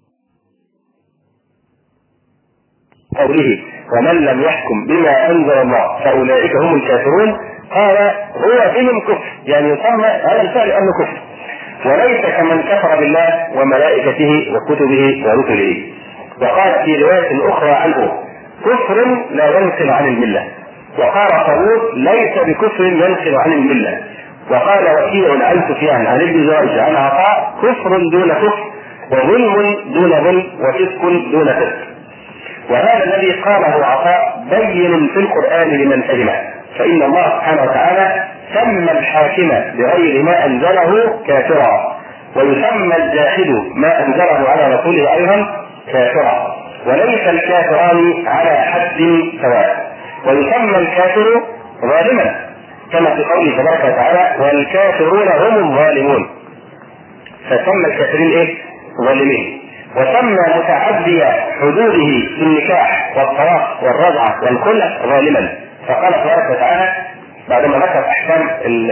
قوله ومن لم يحكم بما أنزل الله فأولئك هم الكافرون، قال: هو بهم كفر، يعني يسمى هذا الفعل أنه كفر، وليس كمن كفر بالله وملائكته وكتبه ورسله. وقال في رواية أخرى عنه: كفر لا ينقل عن الملة. وقال طاووس: ليس بكفر ينقل عن الملة، وقال وكيع عن سفيان عن ابن جريج عن عطاء: كفر دون كفر، وظلم دون ظلم، وفسق دون فسق. وهذا الذي قاله عطاء بين في القرآن لمن فهمه، فإن الله سبحانه وتعالى سمى الحاكم بغير ما أنزله كافرا، ويسمى الجاحد ما أنزله على رسوله أيضا كافرا، وليس الكافران على حد سواء، ويسمى الكافر ظالما كما في قوله تبارك وتعالى: والكافرون هم الظالمون، فسمى الكافرين ايه؟ ظالمين. وسمى متعدي حدوده في النكاح والطلاق والرجعه والخلع ظالما، فقال تبارك وتعالى بعدما ذكر احكام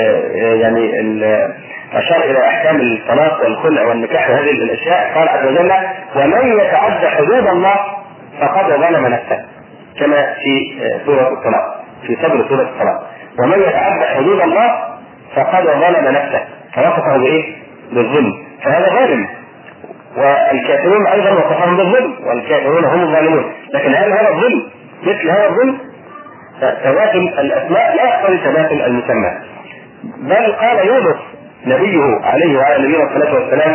اشار الى احكام الطلاق والخلع والنكاح وهذه الاشياء، قال عز وجل: ومن يتعدى حدود الله فقد ظلم نفسه، كما في سوره الطلاق، في صدر سوره الطلاق: ومن يتعدى حدود الله فقد ظلم نفسه، فوصفه بايه؟ بالظلم، فهذا ظالم. والكافرون ايضا وصفهم بالظلم، والكافرون هم الظالمون. لكن هل هذا الظلم مثل هذا الظلم؟ تماثل الاسماء لا يقتضي تماثل المسمى. بل قال يونس نبيه عليه وعلى نبينا الصلاه والسلام: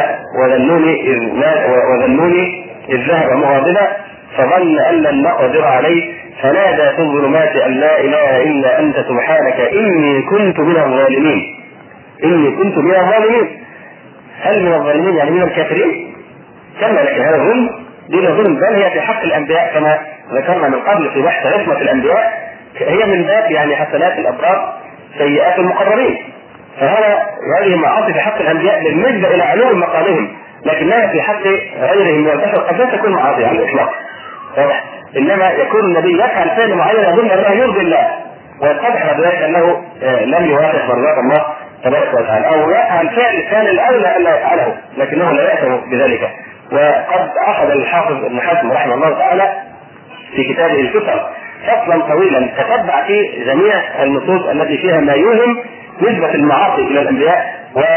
وظنوني اذ ذهب مغاضبا فظن ان لن نقدر عليه فنادى في الظلمات ان لا اله الا انت سبحانك اني كنت من الظالمين. اني كنت من الظالمين. هل من الظالمين يعني من الكافرين؟ كما لكن هذا ظلم دون ظلم، بل هي في حق الانبياء كما ذكرنا من قبل في بحث عصمة الانبياء، هي من باب حسنات الابرار سيئات المقربين. هذه معاصي في حق الانبياء بالنسبه الى علو مقامهم، لكنها في حق غيرهم من البشر قد لا تكون معاصي على الاطلاق. انما يكون النبي يفعل فعل معين يظن انه يرضي الله، ويتضح بذلك انه لم يوافق مرضات الله تبارك وتعالى، او يفعل فعل كان الاولى الا يفعله لكنه لا يأتم بذلك. وقد اخذ الحافظ ابن حزم رحمه الله تعالى في كتابه الفتر فصلا طويلا تتبع فيه جميع النصوص التي فيها ما يوهم نسبة المعاصي الى الانبياء،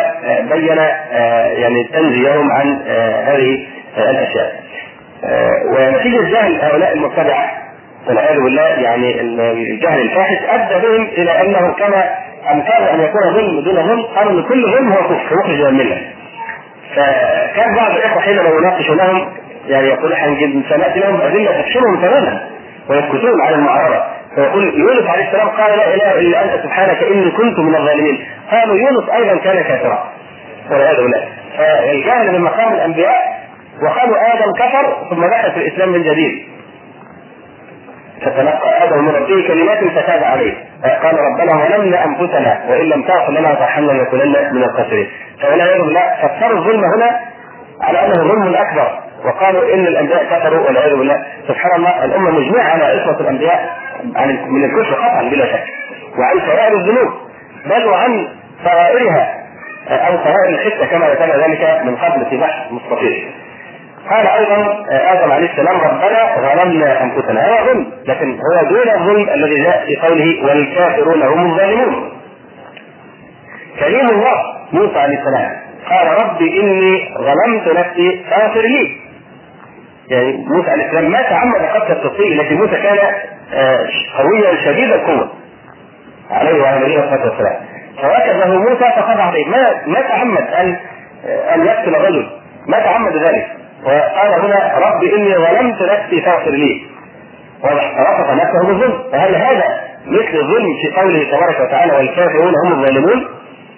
وبين تنزيهم عن هذه الاشياء. ونتيجة جهل هؤلاء المبتدعة والعياذ بالله، الجهل الفاحش ادى بهم الى انه كما امكانه ان يكون ظلم دون ظلم، قالوا ان كل ظلم هو كفر يخرج من المله. فكان بعض الاخوه حينما يناقشوا لهم يقول سناتي لهم ادله تفشلهم تماما ويسكتون على المعارضه، فيقول يونس عليه السلام قال: لا اله الا انت سبحانك اني كنت من الظالمين. قالوا يونس ايضا كان كافرا والعياذ بالله. فالجهل من مقام الانبياء، وقالوا ادم كفر ثم دخل في الاسلام من جديد، فتلقى ادم من ربه كلمات فتاب عليه، قال: ربنا ظلمنا انفسنا وان لم تغفر لنا وترحمنا لنكونن من الخاسرين. فالعياذ بالله فسروا الظلم هنا على انه ظلم اكبر، وقالوا ان الانبياء كفروا والعياذ بالله. سبحان الله، الامه مجمعه على عصمه الانبياء من الكفر قطعا بلا شك، وعن صغائر الذنوب، بل وعن صغائرها او صغائر الحسه كما ذكرنا ذلك من قبل في بحث مستطيل. قال ايضا ادم عليه السلام: ربنا ظلمنا انفسنا. هو ظلم، لكن هو دون الظلم الذي جاء في قوله: والكافرون هم الظالمون. كريم الله موسى عليه السلام قال: رب اني ظلمت نفسي فاغفر لي. موسى عليه السلام ما تعمد قتل التفصيل، لكن موسى كان قويا شديد القوه عليه وعلى نبينا الصلاه والسلام، فركزه موسى فقضى عليه. ما تعمد ان يقتل الرجل، ما تعمد ذلك، وقال هنا: رب اني ظلمت نفسي فاغفر لي، ورفض نفسه بالظلم. فهل هذا مثل الظلم في قوله تبارك وتعالى: والكافرون هم الظالمون؟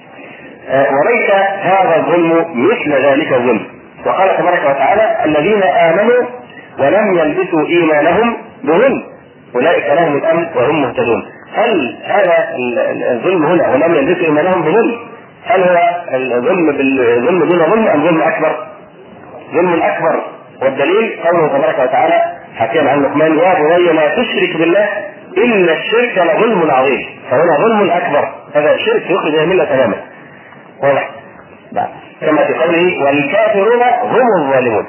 وليس هذا الظلم مثل ذلك الظلم. وقال تبارك وتعالى: الذين امنوا ولم يلبسوا ايمانهم بظلم اولئك لهم الامن وهم مهتدون. هل هذا الظلم هنا ولم يلبسوا ايمانهم بظلم، هل هو الظلم بالظلم دون ظلم ام ظلم اكبر؟ ظلم اكبر، والدليل قوله تبارك وتعالى حكيا عن لقمان: يا بني لا تشرك بالله ان الشرك لظلم عظيم. فهنا ظلم اكبر، هذا الشرك يخرج من المله تماما. واضح؟ كما في قوله: والكافرون هم الظالمون.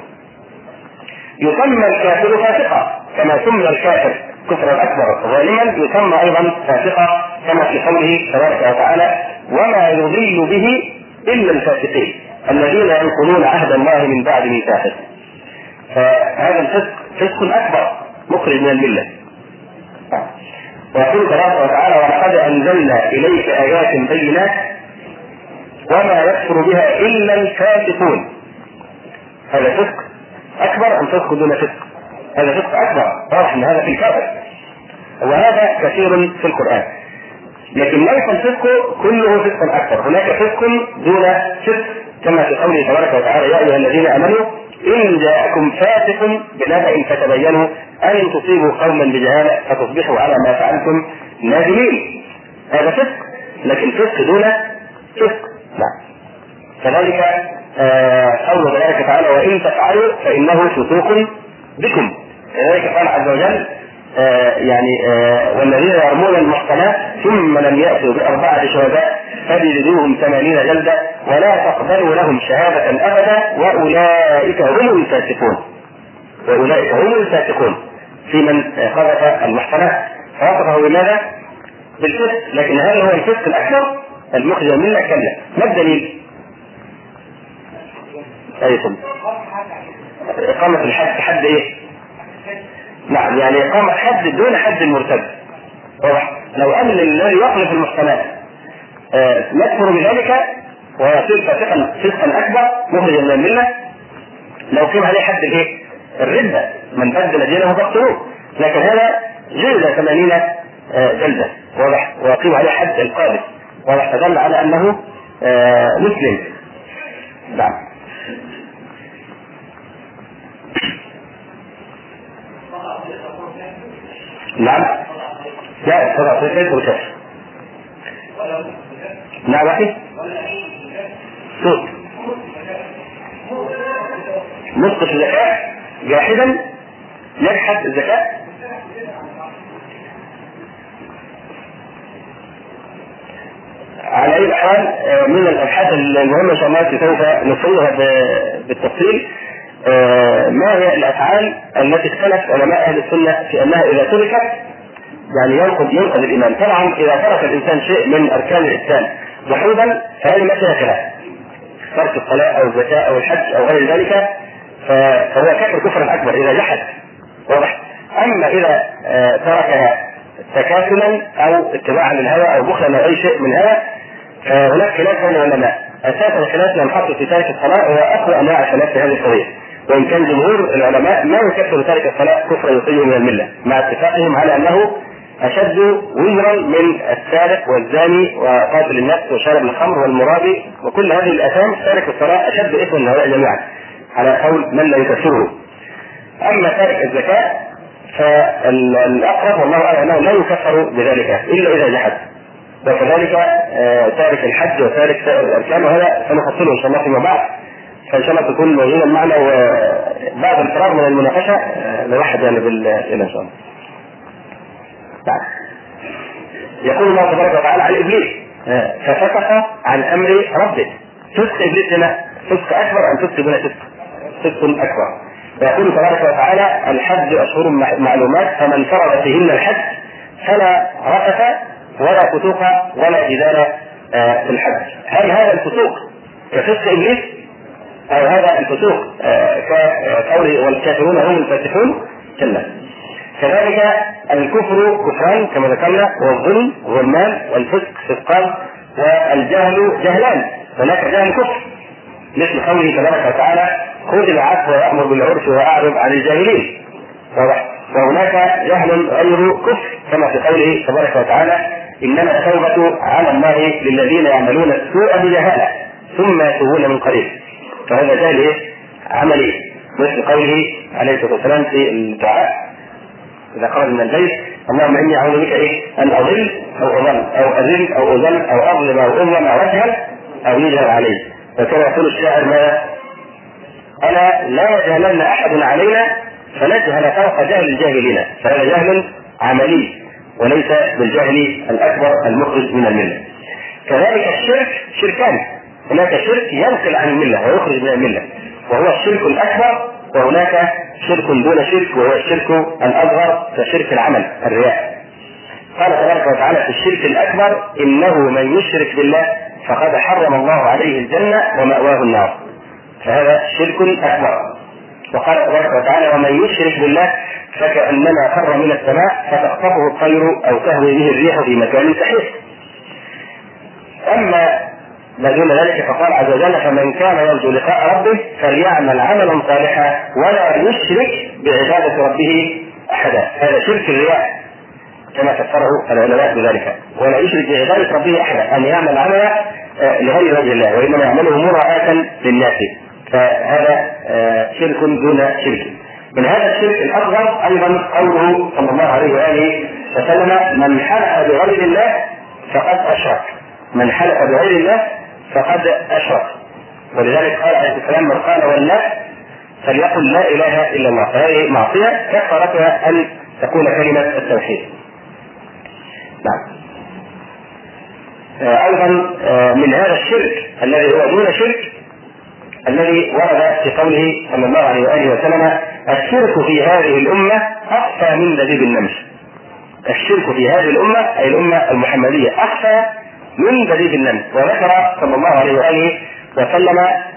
يسمى الكافر فاسقا كما سمي الكافر كفرا اكبر ظالما، يسمى ايضا فاسقا كما في قوله تبارك وتعالى: وما يضل به الا الفاسقين الذين ينقضون عهد الله من بعد ميثاقه. فهذا الفسق فسق اكبر مخرج من المله. ويقول تبارك وتعالى: ولقد انزلنا اليك ايات بينات وما يكفر بها الا الفاسقون. هذا فسق اكبر ام فسق دون فسق؟ هذا فسق اكبر، واضح ان هذا في الكافر، وهذا كثير في القران. لكن ليس الفسق كله فسقا اكبر، هناك فسق دون فسق، كما في قوله تبارك وتعالى: يا ايها الذين امنوا ان جاءكم فاسق بنبأ فتبينوا ان تصيبوا قوما بجهاله فتصبحوا على ما فعلتم نادمين. هذا فسق، لكن فسق دون فسق. نعم. كذلك قوله تبارك وتعالى: وان تفعلوا فانه فسوق بكم. كذلك قال عز وجل: والذين يرمون المحصنات ثم لم يأتوا بأربعة شهداء فجلدوهم 80 جلدة ولا تقبلوا لهم شهادة أبدا وأولئك هم الفاسقون. وأولئك هم الفاسقون في من قذف المحصنات. فوصفه بماذا؟ بالفسق. لكن هل هو الفسق الأكبر المخرج منه؟ كلا. ما الدليل؟ أيضا إقامة الحد. حد إيه؟ نعم، يعني إقامة حد دون حد المرتد. لو أن الذي يقذف المحصنات يكفر بذلك ويصير فسقا أكبر مخرجا من الملة، لو قيم عليه حد الإيه؟ الردة، من بدل دينه فاقتلوه. لكن هذا جلد 80 جلدة، واضح، وقيم عليه حد القاذف، واضح، تدل على أنه مسلم. نعم. نعم. لا، طبعا ليس بكفر. نعم أخي. صوت نسقط الزكاة جاحدا يجحد الزكاة. على أي الحال من الأبحاث المهمة إن شاء الله سوف نفصلها بالتفصيل. ما هي الأفعال التي اختلف علماء أهل السنة في أنها إذا تركت يعني ينقض الإيمان؟ طبعا إذا ترك الإنسان شيء من أركان الإسلام وحودا فهذه ما فيها خلاف، ترك الصلاة أو الزكاة أو الحج أو غير ذلك فهو كفر كفرا أكبر إذا جحد، واضح. أما إذا تركها تكاسلا أو اتباعا للهوى أو بخلا أو أي شيء من هذا فهناك خلاف بين العلماء. أساسا الخلاف ينحصر في تارك الصلاة، وهو أقوى أنواع الخلاف في هذه القضية، وإن كان جمهور العلماء ما يكفر تارك الصلاة كفرا يخرجه من الملة، مع اتفاقهم على أنه أشد وزرا من السارق والزاني وقاتل النفس وشارب الخمر والمرابي وكل هذه الآثام. تارك الصلاة أشد إثما من هؤلاء جميعا على قول من لا يكفره. أما تارك الزكاة فالأقرب والله أعلم أنه لا يكفر بذلك إلا إذا جحد، وكذلك تارك الحج وتارك سائر الأركان، وهذا سنفصله إن شاء الله فيما بعد، فإن شاء الله تكون موجودا معنا، وبعد الفراغ من المناقشة نوحد يعني بالأسئلة إن شاء الله. يقول الله تبارك وتعالى عن إبليس: ففسق عن أمر ربه. فسق إبليس هنا فسق أكبر أم فسق دون فسق؟ فسق أكبر. ويقول تبارك وتعالى: الحج أشهر معلومات فمن فرض فيهن الحج فلا رفث ولا فسوق ولا جدال في الحج. هل هذا الفسوق كفسق إبليس أو هذا الفسوق كقوله والكافرون هم الفاسقون؟ كلا. كذلك الكفر كفران كما ذكرنا، والظلم ظلمان، والفسق فسقان، والجهل جهلان. هناك جهل كفر مثل قوله تبارك وتعالى: خذ العفو وأمر بالعرف وأعرض عن الجاهلين، وهناك جهل غير كفر كما في قوله تبارك وتعالى: إنما التوبة على الله للذين يعملون السوء بجهالة ثم يتوبون من قريب. فهذا جهل عملي مثل قوله عليه الصلاة والسلام في الدعاء إذا خرج من البيت: اللهم إني أعوذ بك أن أضل أو أضل أو أذل أو أذل أو أظلم أو أظلم أو أجهل أو يجهل علي. وكما يقول الشاعر: ماذا؟ ألا لا يجهلن أحد علينا فنجهل فوق جهل الجاهلين. فهذا جهل عملي وليس بالجهل الأكبر المخرج من الملة. كذلك الشرك شركان، هناك شرك ينقل عن الملة ويخرج من الملة وهو الشرك الأكبر، وهناك شرك دون شرك وهو الشرك الأصغر كشرك العمل الرياء. قال تبارك وتعالى في الشرك الأكبر: إنه من يشرك بالله فقد حرم الله عليه الجنة ومأواه النار. فهذا شرك أكبر. وقال تبارك وتعالى: ومن يشرك بالله فكأنما خر من السماء فتخطفه الطير أو تهوي به الريح في مكان سحيق. أما ما دون ذلك فقال عز وجل: فمن كان يرجو لقاء ربه فليعمل عملا صالحا ولا يشرك بعبادة ربه أحدا. هذا شرك الرياء كما فسره العلماء بذلك، ولا يشرك بعبادة ربه أحدا، أن يعمل عملا لغير وجه الله وإنما يعمله مراءة للناس، فهذا شرك دون شرك. من هذا الشرك الأصغر أيضا قوله صلى الله عليه وآله وسلم: من حلف بغير الله فقد أشرك. من حلف بغير الله فقد أشرك. ولذلك قال عليه السلام: من قال والله فليقل لا إله إلا الله. فهذه معصية كفارتها أن تكون كلمة التوحيد. نعم. أيضا من هذا الشرك الذي هو دون شرك الذي ورد في قوله صلى الله عليه وآله وسلم: الشرك في هذه الأمة أخفى من دبيب النمل. الشرك في هذه الأمة أي الأمة المحمدية أخفى من دبيب النمل. وذكر صلى الله عليه وآله وسلم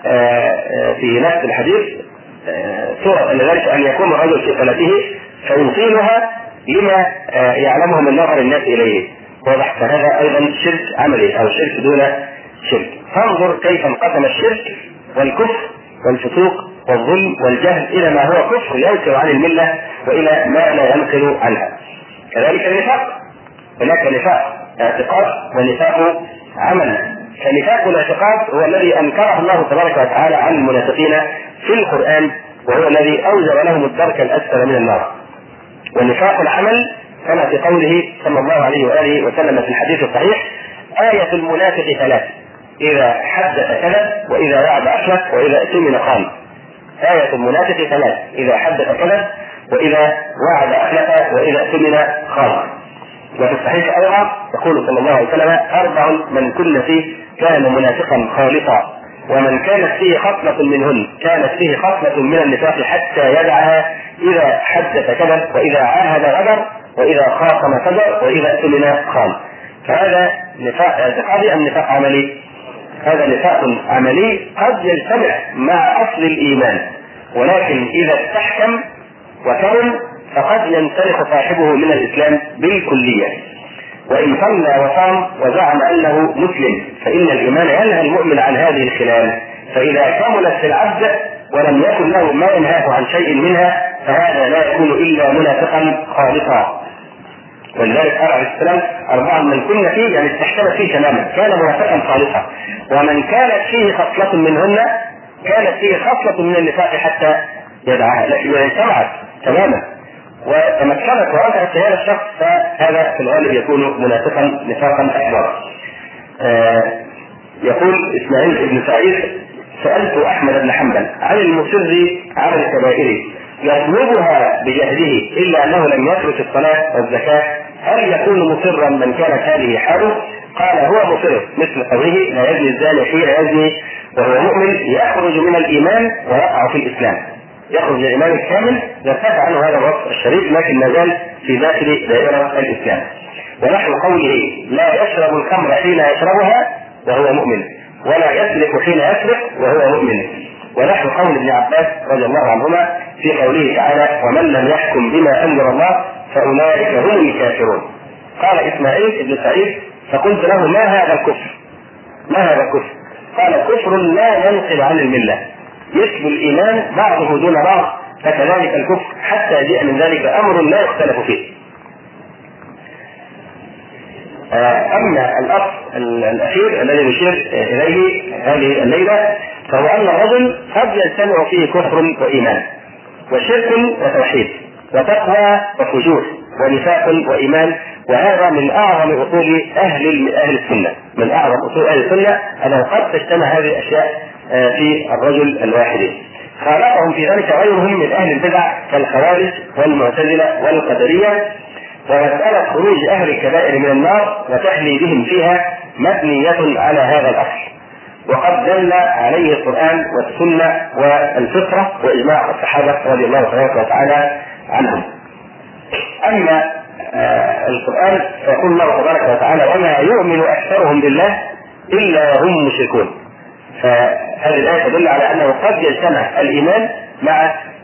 في نفس الحديث صورة لذلك أن يكون الرجل في صلاته فيطيلها لما يعلمه من نظر الناس إليه. واضح؟ فهذا أيضا شرك عملي أو شرك دون شرك. فانظر كيف انقسم الشرك والكفر والفسوق والظلم والجهل إلى ما هو كفر ينكر عن الملة وإلى ما لا ينكر عنها. كذلك النفاق، هناك نفاق اعتقاد ونفاق عمل. فنفاق الاعتقاد هو الذي أنكره الله تبارك وتعالى عن المنافقين في القرآن، وهو الذي أوجب لهم الدرك الأسفل من النار. ونفاق العمل كما في قوله صلى الله عليه وآله وسلم في الحديث الصحيح: آية المنافق ثلاث: إذا حدث كذب، وإذا وعد أخلف، وإذا اؤتمن خان. آية المنافق ثلاث: إذا حدث كذب، وإذا وعد أخلف، وإذا اؤتمن خان. وفي الصحيح أيضا يقول صلى الله عليه وسلم: أربع من كن فيه كان منافقا خالصا، ومن كانت فيه خصلة منهن كانت فيه خصلة من النفاق حتى يدعها: إذا حدث كذب، وإذا عاهد غدر، وإذا خاصم فجر، وإذا اؤتمن خان. فهذا نفاق اعتقادي أم نفاق عملي؟ هذا نفاق عملي قد يجتمع مع أصل الإيمان، ولكن إذا استحكم وكرم فقد ينسلخ صاحبه من الإسلام بالكلية. وإن صلى وصام وزعم أنه مسلم فإن الإيمان ينهى المؤمن عن هذه الخلال، فإذا كملت في العبد ولم يكن له ما ينهاه عن شيء منها فهذا لا يكون إلا منافقا خالصا. ولذلك قال عليه السلام: أربعة من كن فيه، يعني استحكمت فيه تماما، كان منافقا خالصا. ومن كانت فيه خصلة منهن كانت فيه خصلة من النفاق حتى يدعها، لكن اجتمعت تماما وتمكنت ورجعت في هذا الشخص فهذا في الغالب يكون منافقا نفاقا أكبر. يقول إسماعيل بن سعيد: سألت أحمد بن حنبل عن المصر على الكبائر يطلبها بجهده إلا أنه لم يترك الصلاة والزكاة، هل يكون مصرا من كانت هذه حاله؟ قال: هو مصر مثل قوله: لا يزني الزاني حين يزني وهو مؤمن، يخرج من الإيمان ويقع في الإسلام. يخرج من الإيمان الكامل، يرتفع عنه هذا الوصف الشريف، لكن ما زال في داخل دائرة الإسلام. ونحو قوله: لا يشرب الخمر حين يشربها وهو مؤمن، ولا يسرق حين يسرق وهو مؤمن. ونحو قول ابن عباس رضي الله عنهما في قوله تعالى: ومن لم يحكم بما أنزل الله فأولئك هم الكافرون. قال إسماعيل بن سعيد: فقلت له: ما هذا الكفر؟ ما هذا الكفر؟ قال: كفر لا ينقل عن الملة، مثل الإيمان بعضه دون بعض، فكذلك الكفر حتى يجيء من ذلك أمر لا يختلف فيه. أما الأصل الأخير الذي نشير إليه هذه الليلة فهو أن الرجل قد يجتمع فيه كفر وإيمان وشرك وتوحيد وتقوى وفجور ونفاق وإيمان، وهذا من أعظم أصول أهل السنة. من أعظم أصول أهل السنة أنه قد تجتمع هذه الأشياء في الرجل الواحد. خالفهم في ذلك غيرهم من أهل البدع كالخوارج والمعتزلة والقدرية. ومسألة خروج أهل الكبائر من النار وتحلي بهم فيها مبنية على هذا الأصل، وقد دل عليه القرآن والسنة والفطرة وإجماع الصحابة رضي الله تبارك وتعالى عنهم. أما القرآن فيقول الله تبارك وتعالى: وما يؤمن أكثرهم بالله إلا هم مشركون. فهذه الآية تدل على أنه قد يجتمع الإيمان مع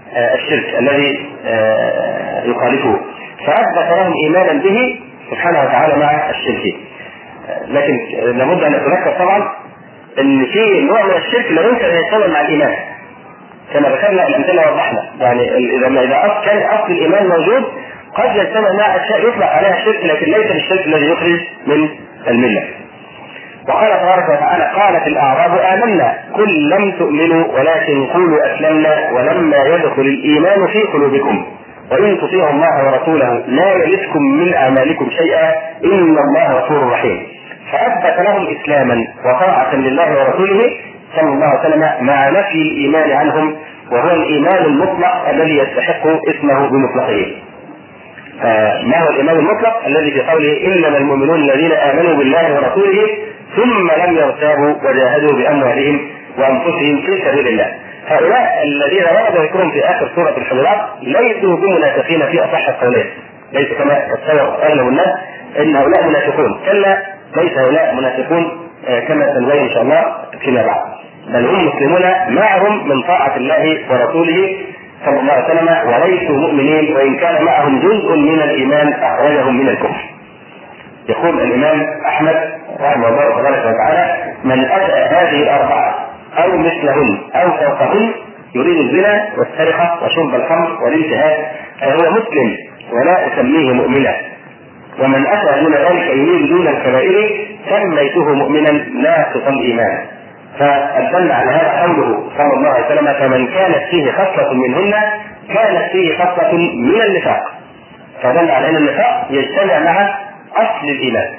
الشرك الذي يخالفه، فأثبت لهم إيمانا به سبحانه وتعالى مع الشرك. لكن لابد أن نتذكر طبعا أن في نوع من الشرك لا يمكن أن يتساوى مع الإيمان، كما ذكرنا الأمثلة وضحنا. يعني إذا كان أصل الإيمان موجود قد يجتمع مع أشياء يطلق عليها الشرك، لكن ليس الشرك الذي يخرج من الملة. وقال تبارك وتعالى: قالت الأعراب آمنا قل لم تؤمنوا ولكن قولوا أسلمنا ولما يدخل الإيمان في قلوبكم وإن تطيعوا الله ورسوله لا يلدكم من أعمالكم شيئا إن الله غفور رحيم. فأثبت لهم إسلاما وطاعة لله ورسوله صلى الله عليه وسلم مع نفي الإيمان عنهم، وهو الإيمان المطلق الذي يستحق اسمه بمطلقه. ما هو الإيمان المطلق؟ الذي في قوله: إنما المؤمنون الذين آمنوا بالله ورسوله ثم لم يرتابوا وجاهدوا بأموالهم وأنفسهم في سبيل الله. هؤلاء الذين ورد ذكرهم في آخر سورة الحجرات ليسوا بمنافقين في أصح القولين، ليس كما تصور أغلب الناس إن هؤلاء منافقون، كلا ليس هؤلاء منافقون كما سنبين إن شاء الله فيما بعد، بل هم مسلمون معهم من طاعة الله ورسوله صلى الله عليه وسلم وليسوا مؤمنين، وإن كان معهم جزء من الإيمان أخرجهم من الكفر. يقول الإمام أحمد رحمه الله تبارك وتعالى: من أتى هذه الأربعة أو مثلهن أو فوقهن يريد الزنا والسرقة وشرب الخمر والانتهاك فهو مسلم ولا أسميه مؤمنا، ومن أتى دون ذلك يريد دون الكبائر سميته مؤمنا ناقصا الإيمان. فأدلنا على هذا قوله صلى الله عليه وسلم: فمن كانت فيه خصلة منهن كانت فيه خصلة من النفاق. فدل على أن النفاق يجتمع مع أصل الإيمان،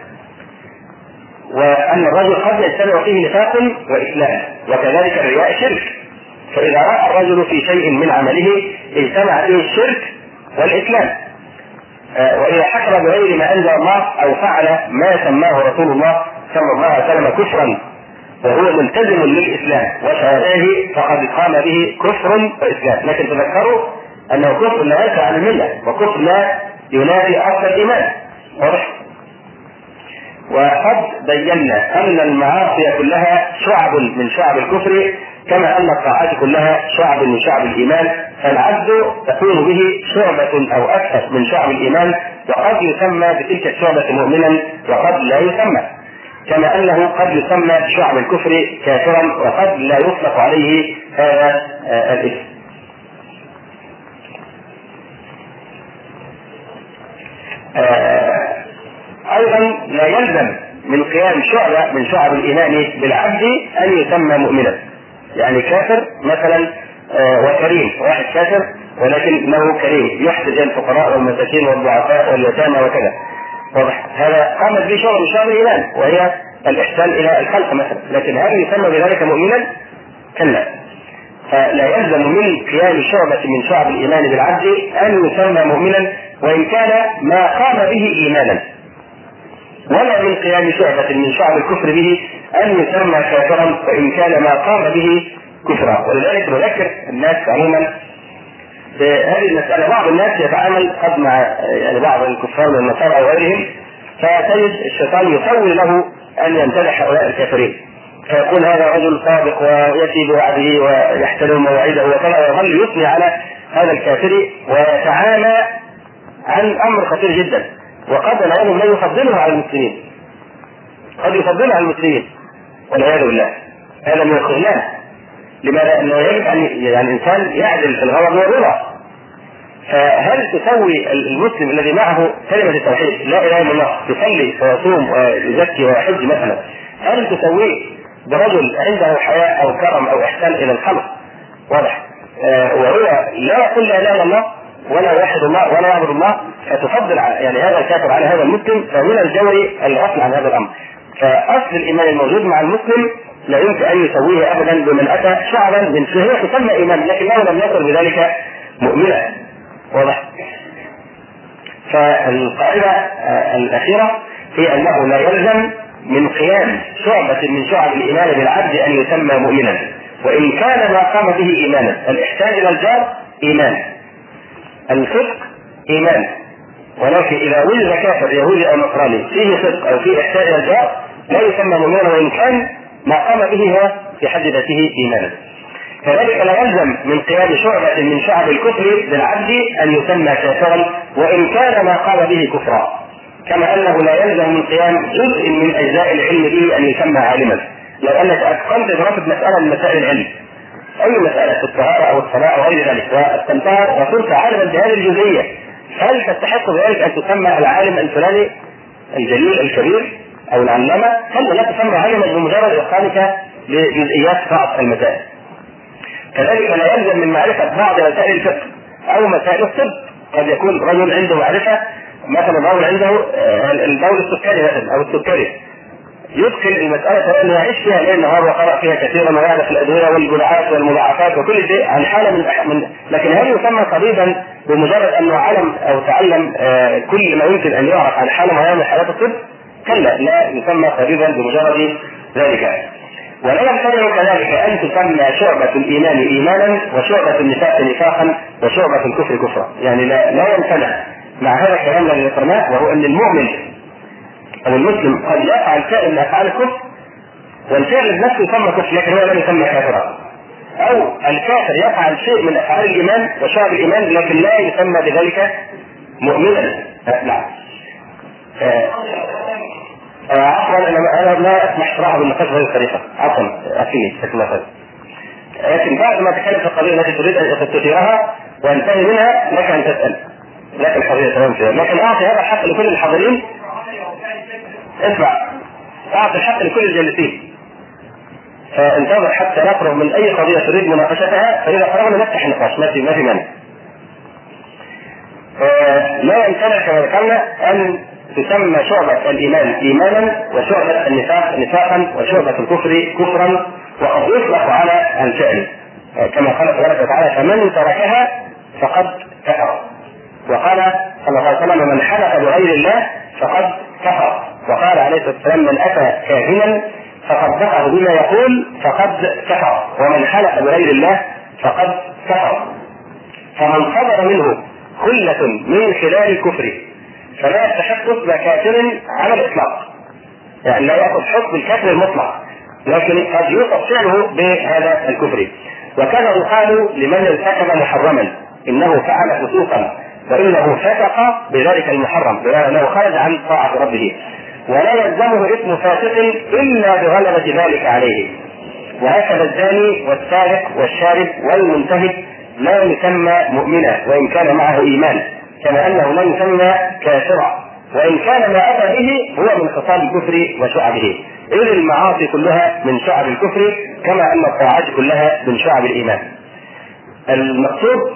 وأن الرجل قد يجتمع فيه نفاق وإسلام، وكذلك الرياء شرك. فإذا رأى الرجل في شيء من عمله اجتمع فيه الشرك والإسلام، وإذا حكم بغير ما أنزل الله أو فعل ما سماه رسول الله صلى الله عليه وسلم كفرا وهو ملتزم للإسلام وشهاده فقد قام به كفر وإسلام. لكن تذكروا أنه كفر لا ينفع عن الملة، وكفر لا ينافي أصل الإيمان. واضح؟ وقد بينا أن المعاصي كلها شعب من شعب الكفر كما أن الطاعات كلها شعب من شعب الإيمان، فالعبد تكون به شعبة أو أكثر من شعب الإيمان، وقد يسمى بتلك الشعبة مؤمنا وقد لا يسمى، كما أنه قد يسمى بشعب الكفر كافرا وقد لا يطلق عليه هذا الاسم. أيضا لا يلزم من قيام شعبة من شعب الإيمان بالعبد أن يسمى مؤمنا. يعني كافر مثلا وكريم، واحد كافر ولكنه كريم يحسد الفقراء والمساكين والضعفاء واليتامى وكذا، واضح؟ هذا قامت به شعب من شعب الإيمان وهي الإحسان إلى الخلق مثلا، لكن هل يسمى بذلك مؤمنا؟ كلا. فلا يلزم من قيام شعبة من شعب الإيمان بالعبد أن يسمى مؤمنا وإن كان ما قام به إيمانا، ولا من قيام شعبة من شعب الكفر به أن يسمى كافرا وإن كان ما قام به كفرا. ولذلك نذكر الناس عموما بهذه المسألة. بعض الناس يتعامل قد مع يعني بعض الكفار والنصارى وغيرهم، فتجد الشيطان يسول له أن يمتدح هؤلاء الكافرين، فيقول هذا رجل صادق ويأتي بوعده ويحترم مواعيده وكذا، ويظل يثني على هذا الكافر ويتعامى عن أمر خطير جدا، وقد العلم لا يفضله على المسلمين، قد يفضله على المسلمين والعياذ بالله. هذا من الخذلان. لماذا؟ أنه يجب أن يعني الإنسان يعدل في الغضب والرضا. فهل تسوي المسلم الذي معه كلمة التوحيد لا إله إلا الله يصلي ويصوم ويزكي ويحج مثلا، هل تسويه برجل عنده حياء أو كرم أو إحسان إلى الخلق؟ واضح؟ وهو لا يقول لا إله إلا الله ولا يوحد الله ولا يعبد الله، فتفضل يعني هذا الكافر على هذا المسلم، فمن الجور الغفل عن هذا الأمر. فأصل الإيمان الموجود مع المسلم لا يمكن أن يسويه أبدا بمن أتى شعبا من فهي تسمى إيمان لكنه لم يصل بذلك مؤمنا. واضح؟ فالقاعدة الأخيرة هي أنه لا يلزم من قيام شعبة من شعب الإيمان بالعبد أن يسمى مؤمنا وإن كان ما قام به إيمانا. الإحسان إلى الجار إيمان، الصدق إيمان، ولكن إذا وجد كافر يهودي أو نصراني فيه صدق أو فيه إحسان إلى الجار لا يسمى مؤمنا وإن كان ما قام به هو في حد ذاته إيمانا. كذلك لا يلزم من قيام شعبة من شعب الكفر بالعبد أن يسمى كافرا وإن كان ما قال به كفرا، كما أنه لا يلزم من قيام جزء من أجزاء العلم به أن يسمى عالما. لو أنك أتقنت دراسة مسألة من مسائل العلم، أي مسألة في الطهارة أو الصلاة أو غير ذلك، واستمتعت وصرت عالما بهذه الجزئية، هل تستحق بذلك أن تسمى العالم الفلاني الجليل الكبير أو العلامة؟ هل لا تسمى عالما بمجرد إتقانك لجزئيات بعض المسائل؟ كذلك لا يلزم من معرفة بعض مسائل الفقه أو مسائل الطب. قد يكون رجل عنده معرفة مثلا رجل عنده البول السكري مثلا أو السكري، يدخل المسألة أنه يعيش فيها ليل نهار وقرأ فيها كثيرا ويعرف الأدوية والجرعات والمضاعفات وكل شيء عن حالة من لكن هل يسمى طبيبا بمجرد أنه علم أو تعلم كل ما يمكن أن يعرف عن حالة معينة من حالات الطب؟ كلا، لا يسمى طبيبا بمجرد ذلك. ولا يمتنع كذلك أن تسمى شعبة الإيمان إيمانا وشعبة النفاق نفاقا وشعبة الكفر كفرا. يعني لا يمتنع مع هذا الكلام الذي ذكرناه، وهو أن المؤمن أو المسلم قد يفعل فعل من أفعال الكفر والفعل نفسه يسمى كفر لكن هو لا يسمى كافرا، أو الكافر يفعل شيء من أفعال الإيمان وشعب الإيمان لكن لا يسمى بذلك مؤمنا. نعم. عفوا انا لا اسمح صراحه بالنقاش بهذه الطريقه، عفوا اخيني جزاك الله خير. لكن بعد ما تكلم في القضيه التي تريد ان تثيرها وانتهي منها لك ان تسال، لك القضيه تمام فيها، لكن اعطي هذا الحق لكل الحاضرين. اسمع، اعطي الحق لكل الجالسين، فانتظر حتى نفرغ من اي قضيه تريد مناقشتها، فاذا فرغنا نفتح النقاش ما في مانع. لا يمتنع كما ذكرنا ان تسمى شعبة الإيمان إيمانا وشعبة النفاق نفاقا وشعبة الكفر كفرا، وقد يطلق على الفعل كما قال تبارك وتعالى فمن تركها فقد كفر، وقال صلى الله عليه وسلم من حلف بغير الله فقد كفر، وقال عليه الصلاة والسلام من أتى كاهنا فصدقه بما يقول فقد كفر، ومن حلف بغير الله فقد كفر. فمن صدر منه خلة من خلال كفره فلا يستحق اسم كافر على الاطلاق، يعني لا ياخذ حكم الكفر المطلق، لكن قد يوصف فعله بهذا الكفر. وكذا يقال لمن ارتكب محرما انه فعل فسوقا فانه فسق بذلك المحرم لانه خرج عن طاعه ربه، ولا يلزمه اسم فاسق الا بغلبه ذلك عليه. وهكذا الزاني والسارق والشارب والمنتهك لا يسمى مؤمنا وان كان معه ايمان، كما أنه لا يسمى كافرا وإن كان ما أتى به هو من خصال الكفر وشعبه، إذ المعاصي كلها من شعب الكفر كما أن الطاعات كلها من شعب الإيمان. المقصود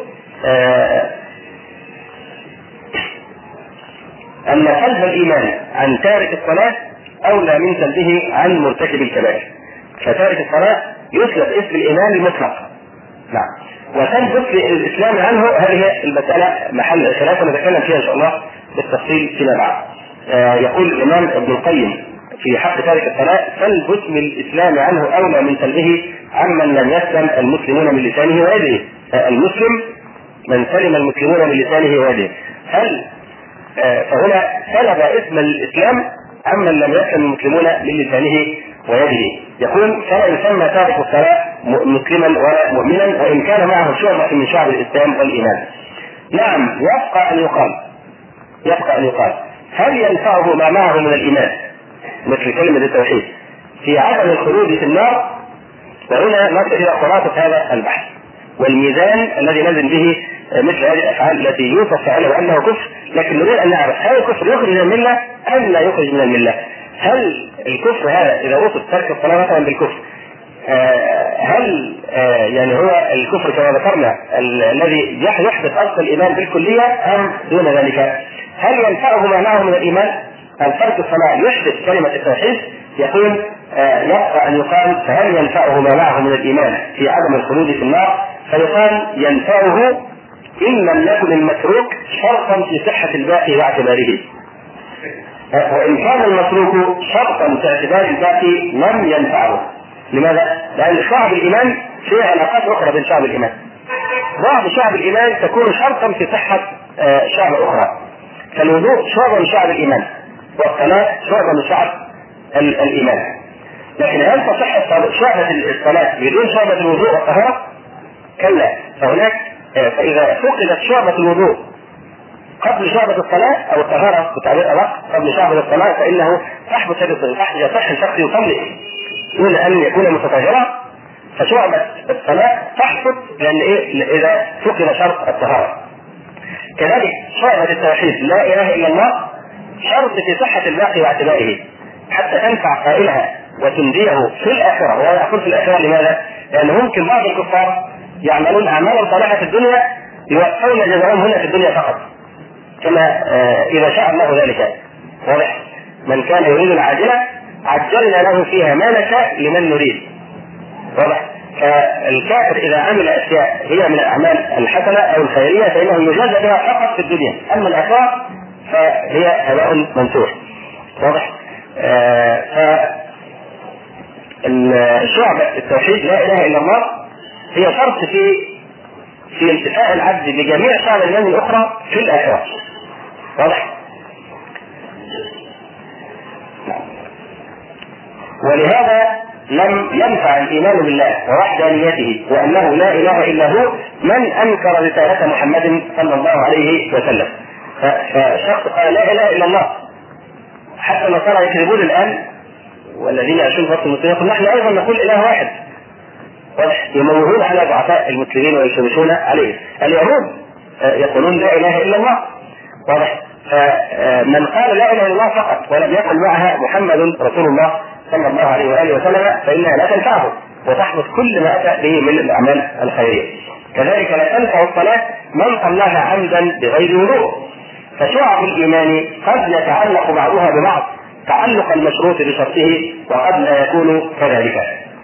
أن سلب الإيمان عن تارك الصلاة أولى من سلبه عن مرتكب الكبائر، فتارك الصلاة يسلب اسم الإيمان المطلق. نعم. وسلب الإسلام عنه هذه المسألة محل خلاف نتكلم فيها إن شاء الله بالتفصيل فيما بعد. يقول الإمام ابن القيم في حق تارك الصلاة سلب اسم الإسلام عنه أولى من سلبه عمن لم يسلم المسلمون من لسانه ويده. المسلم من سلم المسلمون من لسانه ويده، هل فهنا سلب اسم الإسلام عمن لم يسلم المسلمون من لسانه ويده. يقول فلا يسمى تارك الصلاة مسلما ولا مؤمنا وإن كان معه شعبة من شعب الإسلام والإيمان. نعم، يبقى أن يقال هل ينفعه ما معه من الإيمان مثل كلمة التوحيد في عدم الخلود في النار؟ وهنا نصل إلى خلاصة هذا البحث والميزان الذي نزل به مثل هذه الأفعال التي يوصف فعله أنه كفر، لكن نريد أن نعرف هل الكفر يخرج من الملة أم لا يخرج من الملة؟ هل الكفر هذا إذا وصف ترك الصلاة مثلا بالكفر هل يعني هو الكفر كما ذكرنا الذي يحدث أصل الإيمان بالكلية أم دون ذلك؟ هل ينفعه ما معه من الإيمان؟ هل ترك الصلاة يحدث كلمة التوحيد؟ يقول يبقى أن يقال فهل ينفعه ما معه من الإيمان في عدم الخلود في النار؟ فيقال ينفعه إن لم يكن المتروك شرطا في صحة الباقي واعتباره، وإن كان المتروك شرطا في اعتبار الباقي لم ينفعه. لماذا؟ لأن شعب الإيمان فيه علاقات أخرى بين شعب الإيمان. بعض شعب الإيمان تكون شرطا في صحة شعب أخرى، فالوضوء شعب من شعب الإيمان والصلاة شعب من شعب الإيمان. لكن هل تصح شعبة الصلاة بدون شعبة الوضوء والطهارة؟ كلا، فهناك فإذا فقدت شعبة الوضوء قبل شعبة الصلاة أو الطهارة بتعبير أدق قبل شعبة الصلاة فإنه تحبط يصح الشخص يصلي دون أن يكون متطهرا، فشعبة الصلاة تحبط لأن إذا فقد شرط الطهارة. كذلك شعبة التوحيد لا إله إلا الله شرط في صحة الباقي واعتباره حتى تنفع قائلها وتنجيه في الآخرة. وأنا أقول في الآخرة لماذا؟ لأن ممكن بعض الكفار يعملون أعمالا صالحة في الدنيا يوفون جزاءهم هنا في الدنيا فقط، كما إذا شاء الله ذلك. واضح؟ من كان يريد العاجلة عجلنا له فيها ما نشاء لمن نريد. واضح؟ فالكافر إذا عمل أشياء هي من الأعمال الحسنة أو الخيرية فإنه يجازى بها فقط في الدنيا، أما الآخرة فهي هباء منثور. واضح؟ فالشعبة التوحيد لا إله إلا الله هي شرط في انتفاء العبد بجميع شعب الإيمان الأخرى في الآخرة. واضح؟ ولهذا لم ينفع الإيمان بالله ووحدانيته وأنه لا إله إلا هو من أنكر رسالة محمد صلى الله عليه وسلم. فشخص قال لا إله إلا الله، حتى النصارى يكذبون الآن والذين يعيشون في وسط المسلمين يقول نحن أيضا نقول إله واحد. يموهون على ضعفاء المسلمين ويشوشون عليه. اليهود يقولون لا إله إلا الله. واضح؟ فمن قال لا إله إلا الله فقط ولم يقل معها محمد رسول الله صلى الله عليه وآله وسلم فإنها لا تنفعه وتحبط كل ما أتى به من الأعمال الخيرية. كذلك لا تنفع الصلاة من صلاها عمدا بغير وضوء. فشعب الإيمان قد يتعلق بعضها ببعض تعلق المشروط بشرطه وقد لا يكون كذلك.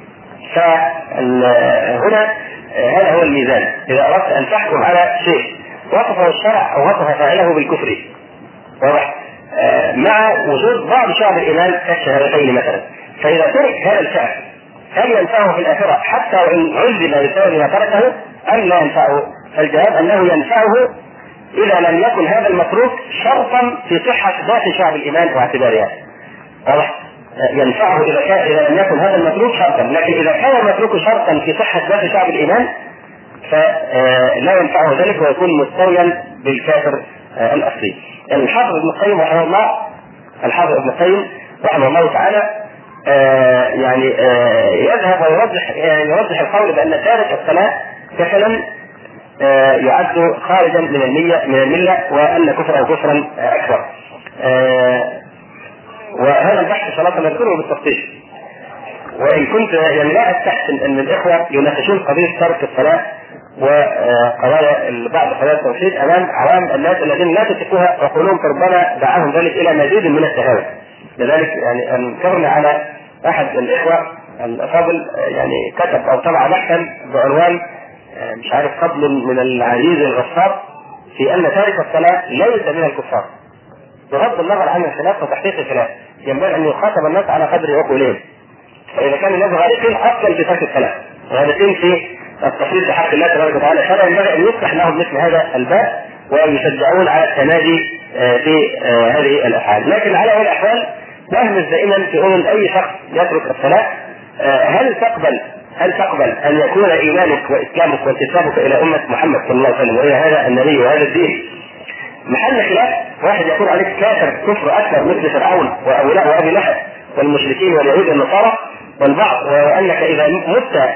فهنا هذا هو الميزان. إذا أردت أن تحكم على شيء وصفه الشرع أو وصف فاعله بالكفر، واضح؟ مع وجود بعض شعب الإيمان كالشهادتين مثلا، فإذا ترك هذا الفعل هل ينفعه في الآخرة حتى وإن عذب بسبب ما تركه أم لا ينفعه؟ الجواب أنه ينفعه إذا لم يكن هذا المتروك شرطا في صحة ذات شعب الإيمان واعتبارها. واضح؟ ينفعه إذا لم يكن هذا المتروك شرطا، لكن إذا كان المتروك شرطا في صحة ذات شعب الإيمان فلا ينفعه ذلك ويكون مستويا بالكافر الأصلي. الحافظ ابن القيم رحمه الله تعالى يذهب ويوضح القول بأن تارك الصلاة كفلا يعد خارجا من الملة وأن كفره كفرا أكبر. وهذا البحث إن شاء الله سنذكره بالتفتيش. وإن كنت لا أستحسن أن الإخوة يناقشون قضية ترك الصلاة وقضايا بعض قضايا التوحيد أمام عوام الناس الذين لا تتقوها وقلوبهم ربما دعاهم ذلك إلى مزيد من التهاون. لذلك أنكرنا على أحد الإخوة الأفاضل كتب أو طبع بحثا بعنوان مش عارف قبل من العزيز الغفار في أن تارك الصلاة ليس من الكفار، بغض النظر عن الخلاف وتحقيق الخلاف ينبغي أن يخاطب الناس على قدر عقولهم. فإذا كان الناس غالقين أصلا في ترك الصلاة غالقين في التصريف بحق الله تبارك وتعالى فلا ينبغي أن يفتح لهم مثل هذا الباب ويشجعون على التمادي في هذه الأفعال. لكن على أي الأحوال نهمس دائما في أذن أي شخص يترك الصلاة هل تقبل أن يكون إيمانك وإسلامك وانتسابك إلى أمة محمد صلى الله عليه وسلم وإلى هذا النبي وهذا الدين محل خلاف؟ واحد يقول عليك كافر كفر أكبر مثل فرعون وأبي لهب والمشركين واليهود والنصارى والبعض، وأنك إذا مت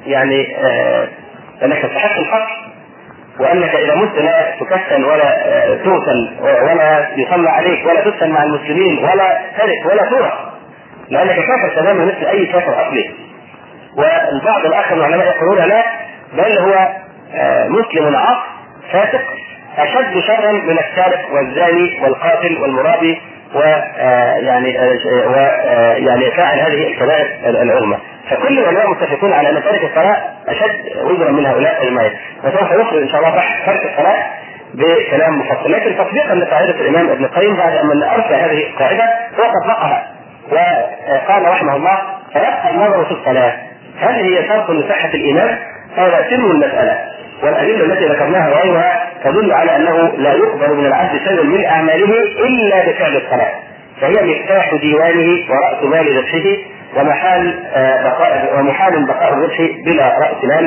أنك تستحق الحق، وأنك إذا مت لا تكفن ولا تغسل ولا يصلى عليك ولا تدفن مع المسلمين ولا ترك ولا تورث لأنك كافر تماما مثل أي كافر أصلي. والبعض الآخر من العلماء يقولون لا، بل هو مسلم عاص فاسق أشد شرا من السارق والزاني والقاتل والمرابي فاعل هذه الكبائر العظمى. فكل العلماء متفقون على أن تارك الصلاة أشد وزرا من هؤلاء المائة. وسوف نخرج إن شاء الله بحث ترك الصلاة بكلام مفصل، لكن تطبيقا لقاعدة الإمام ابن القيم بعد أن أرسل هذه القاعدة هو طبقها وقال رحمه الله فيبقى النظر في الصلاة هل هي شرط لصحة الإيمان أو لا تم المسألة. والأدلة التي ذكرناها وغيرها تدل على أنه لا يقبل من العبد شيء من أعماله إلا بفعل الصلاة، فهي مفتاح ديوانه ورأس مال ربحه ومحال بقاء الربح بلا رأس مال.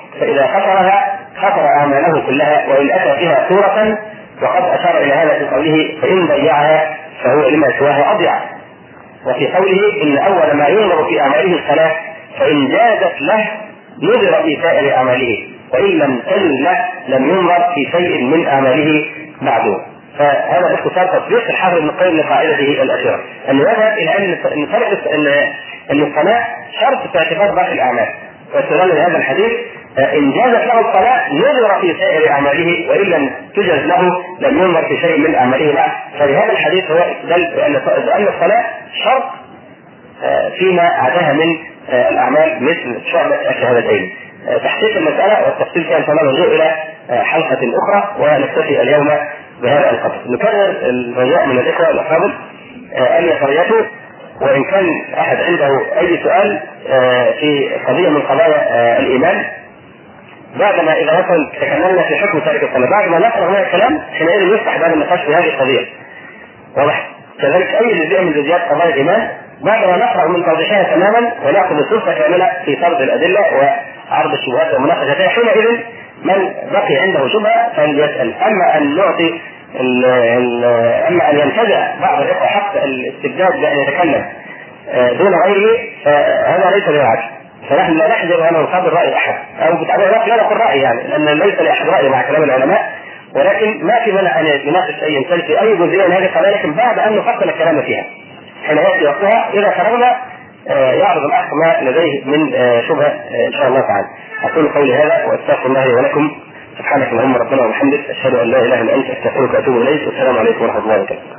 فإذا خسرها خسر أعماله كلها، وإن أتى بها صورة، وقد أشار إلى هذا في قوله فإن ضيعها فهو لما سواها أضيع. وفي قوله إن أول ما ينظر في أعماله الصلاة فإن جازت له نظر في سائر أعماله، وإن لم تجز له لم ينظر في شيء من أعماله بعده. فهذا باختصار تطبيق الحافظ ابن القيم لقاعدته الأخيرة، أنه يذهب إلى أن الصلاة شرط في اعتبار باقي الأعمال، واستدل بهذا الحديث إن جازت له الصلاة نظر في سائر أعماله، وإن لم تجز له لم ينظر في شيء من أعماله بعد. فلهذا الحديث هو استدل بأن الصلاة شرط فيما عداها من الأعمال مثل شعبة الشهادتين. تحقيق المسألة والتفصيل فيها إن شاء الله نرجع إلى حلقة أخرى، ونكتفي اليوم بهذا القدر. نكرر الرجاء من الإخوة الأفاضل أن يتريثوا، وإن كان أحد عنده أي سؤال في قضية من قضايا الإيمان بعدما إذا مثلا تكلمنا في حكم تارك الصلاة، بعد ما نقرأ هذا الكلام حينئذ يفتح باب النقاش في هذه القضية. واضح؟ كذلك أي جزء من جزئيات قضايا الإيمان بعد ما نقرأ من توضيحها تماما ونأخذ فرصة كاملة في فرض الأدلة وعرض الشبهات ومناقشتها، حينئذ من بقي عنده شبهة فليسأل. أما أن نعطي أما أن ينتزع بعض الإخوة حق الاستبداد بأن يتكلم دون غيره فهذا ليس بالعكس. فنحن لا نحذر أن نقابل رأي أحد، أو بتعبير لا نقول رأي، يعني لأن ليس لأحد رأي مع كلام العلماء، ولكن ما في منع أن يناقش أي إنسان في أي جزئية من هذه القضايا، لكن بعد أن نفصل الكلام فيها حين يأتي وقتها. إذا فرغنا يعرض الأخ ما لديه من شبهة إن شاء الله تعالى. أقول قولي هذا وأستغفر الله ولكم. سبحانك اللهم ربنا وبحمدك، أشهد أن لا إله إلا أنت، أستغفرك وأتوب إليك، والسلام عليكم ورحمة الله وبركاته.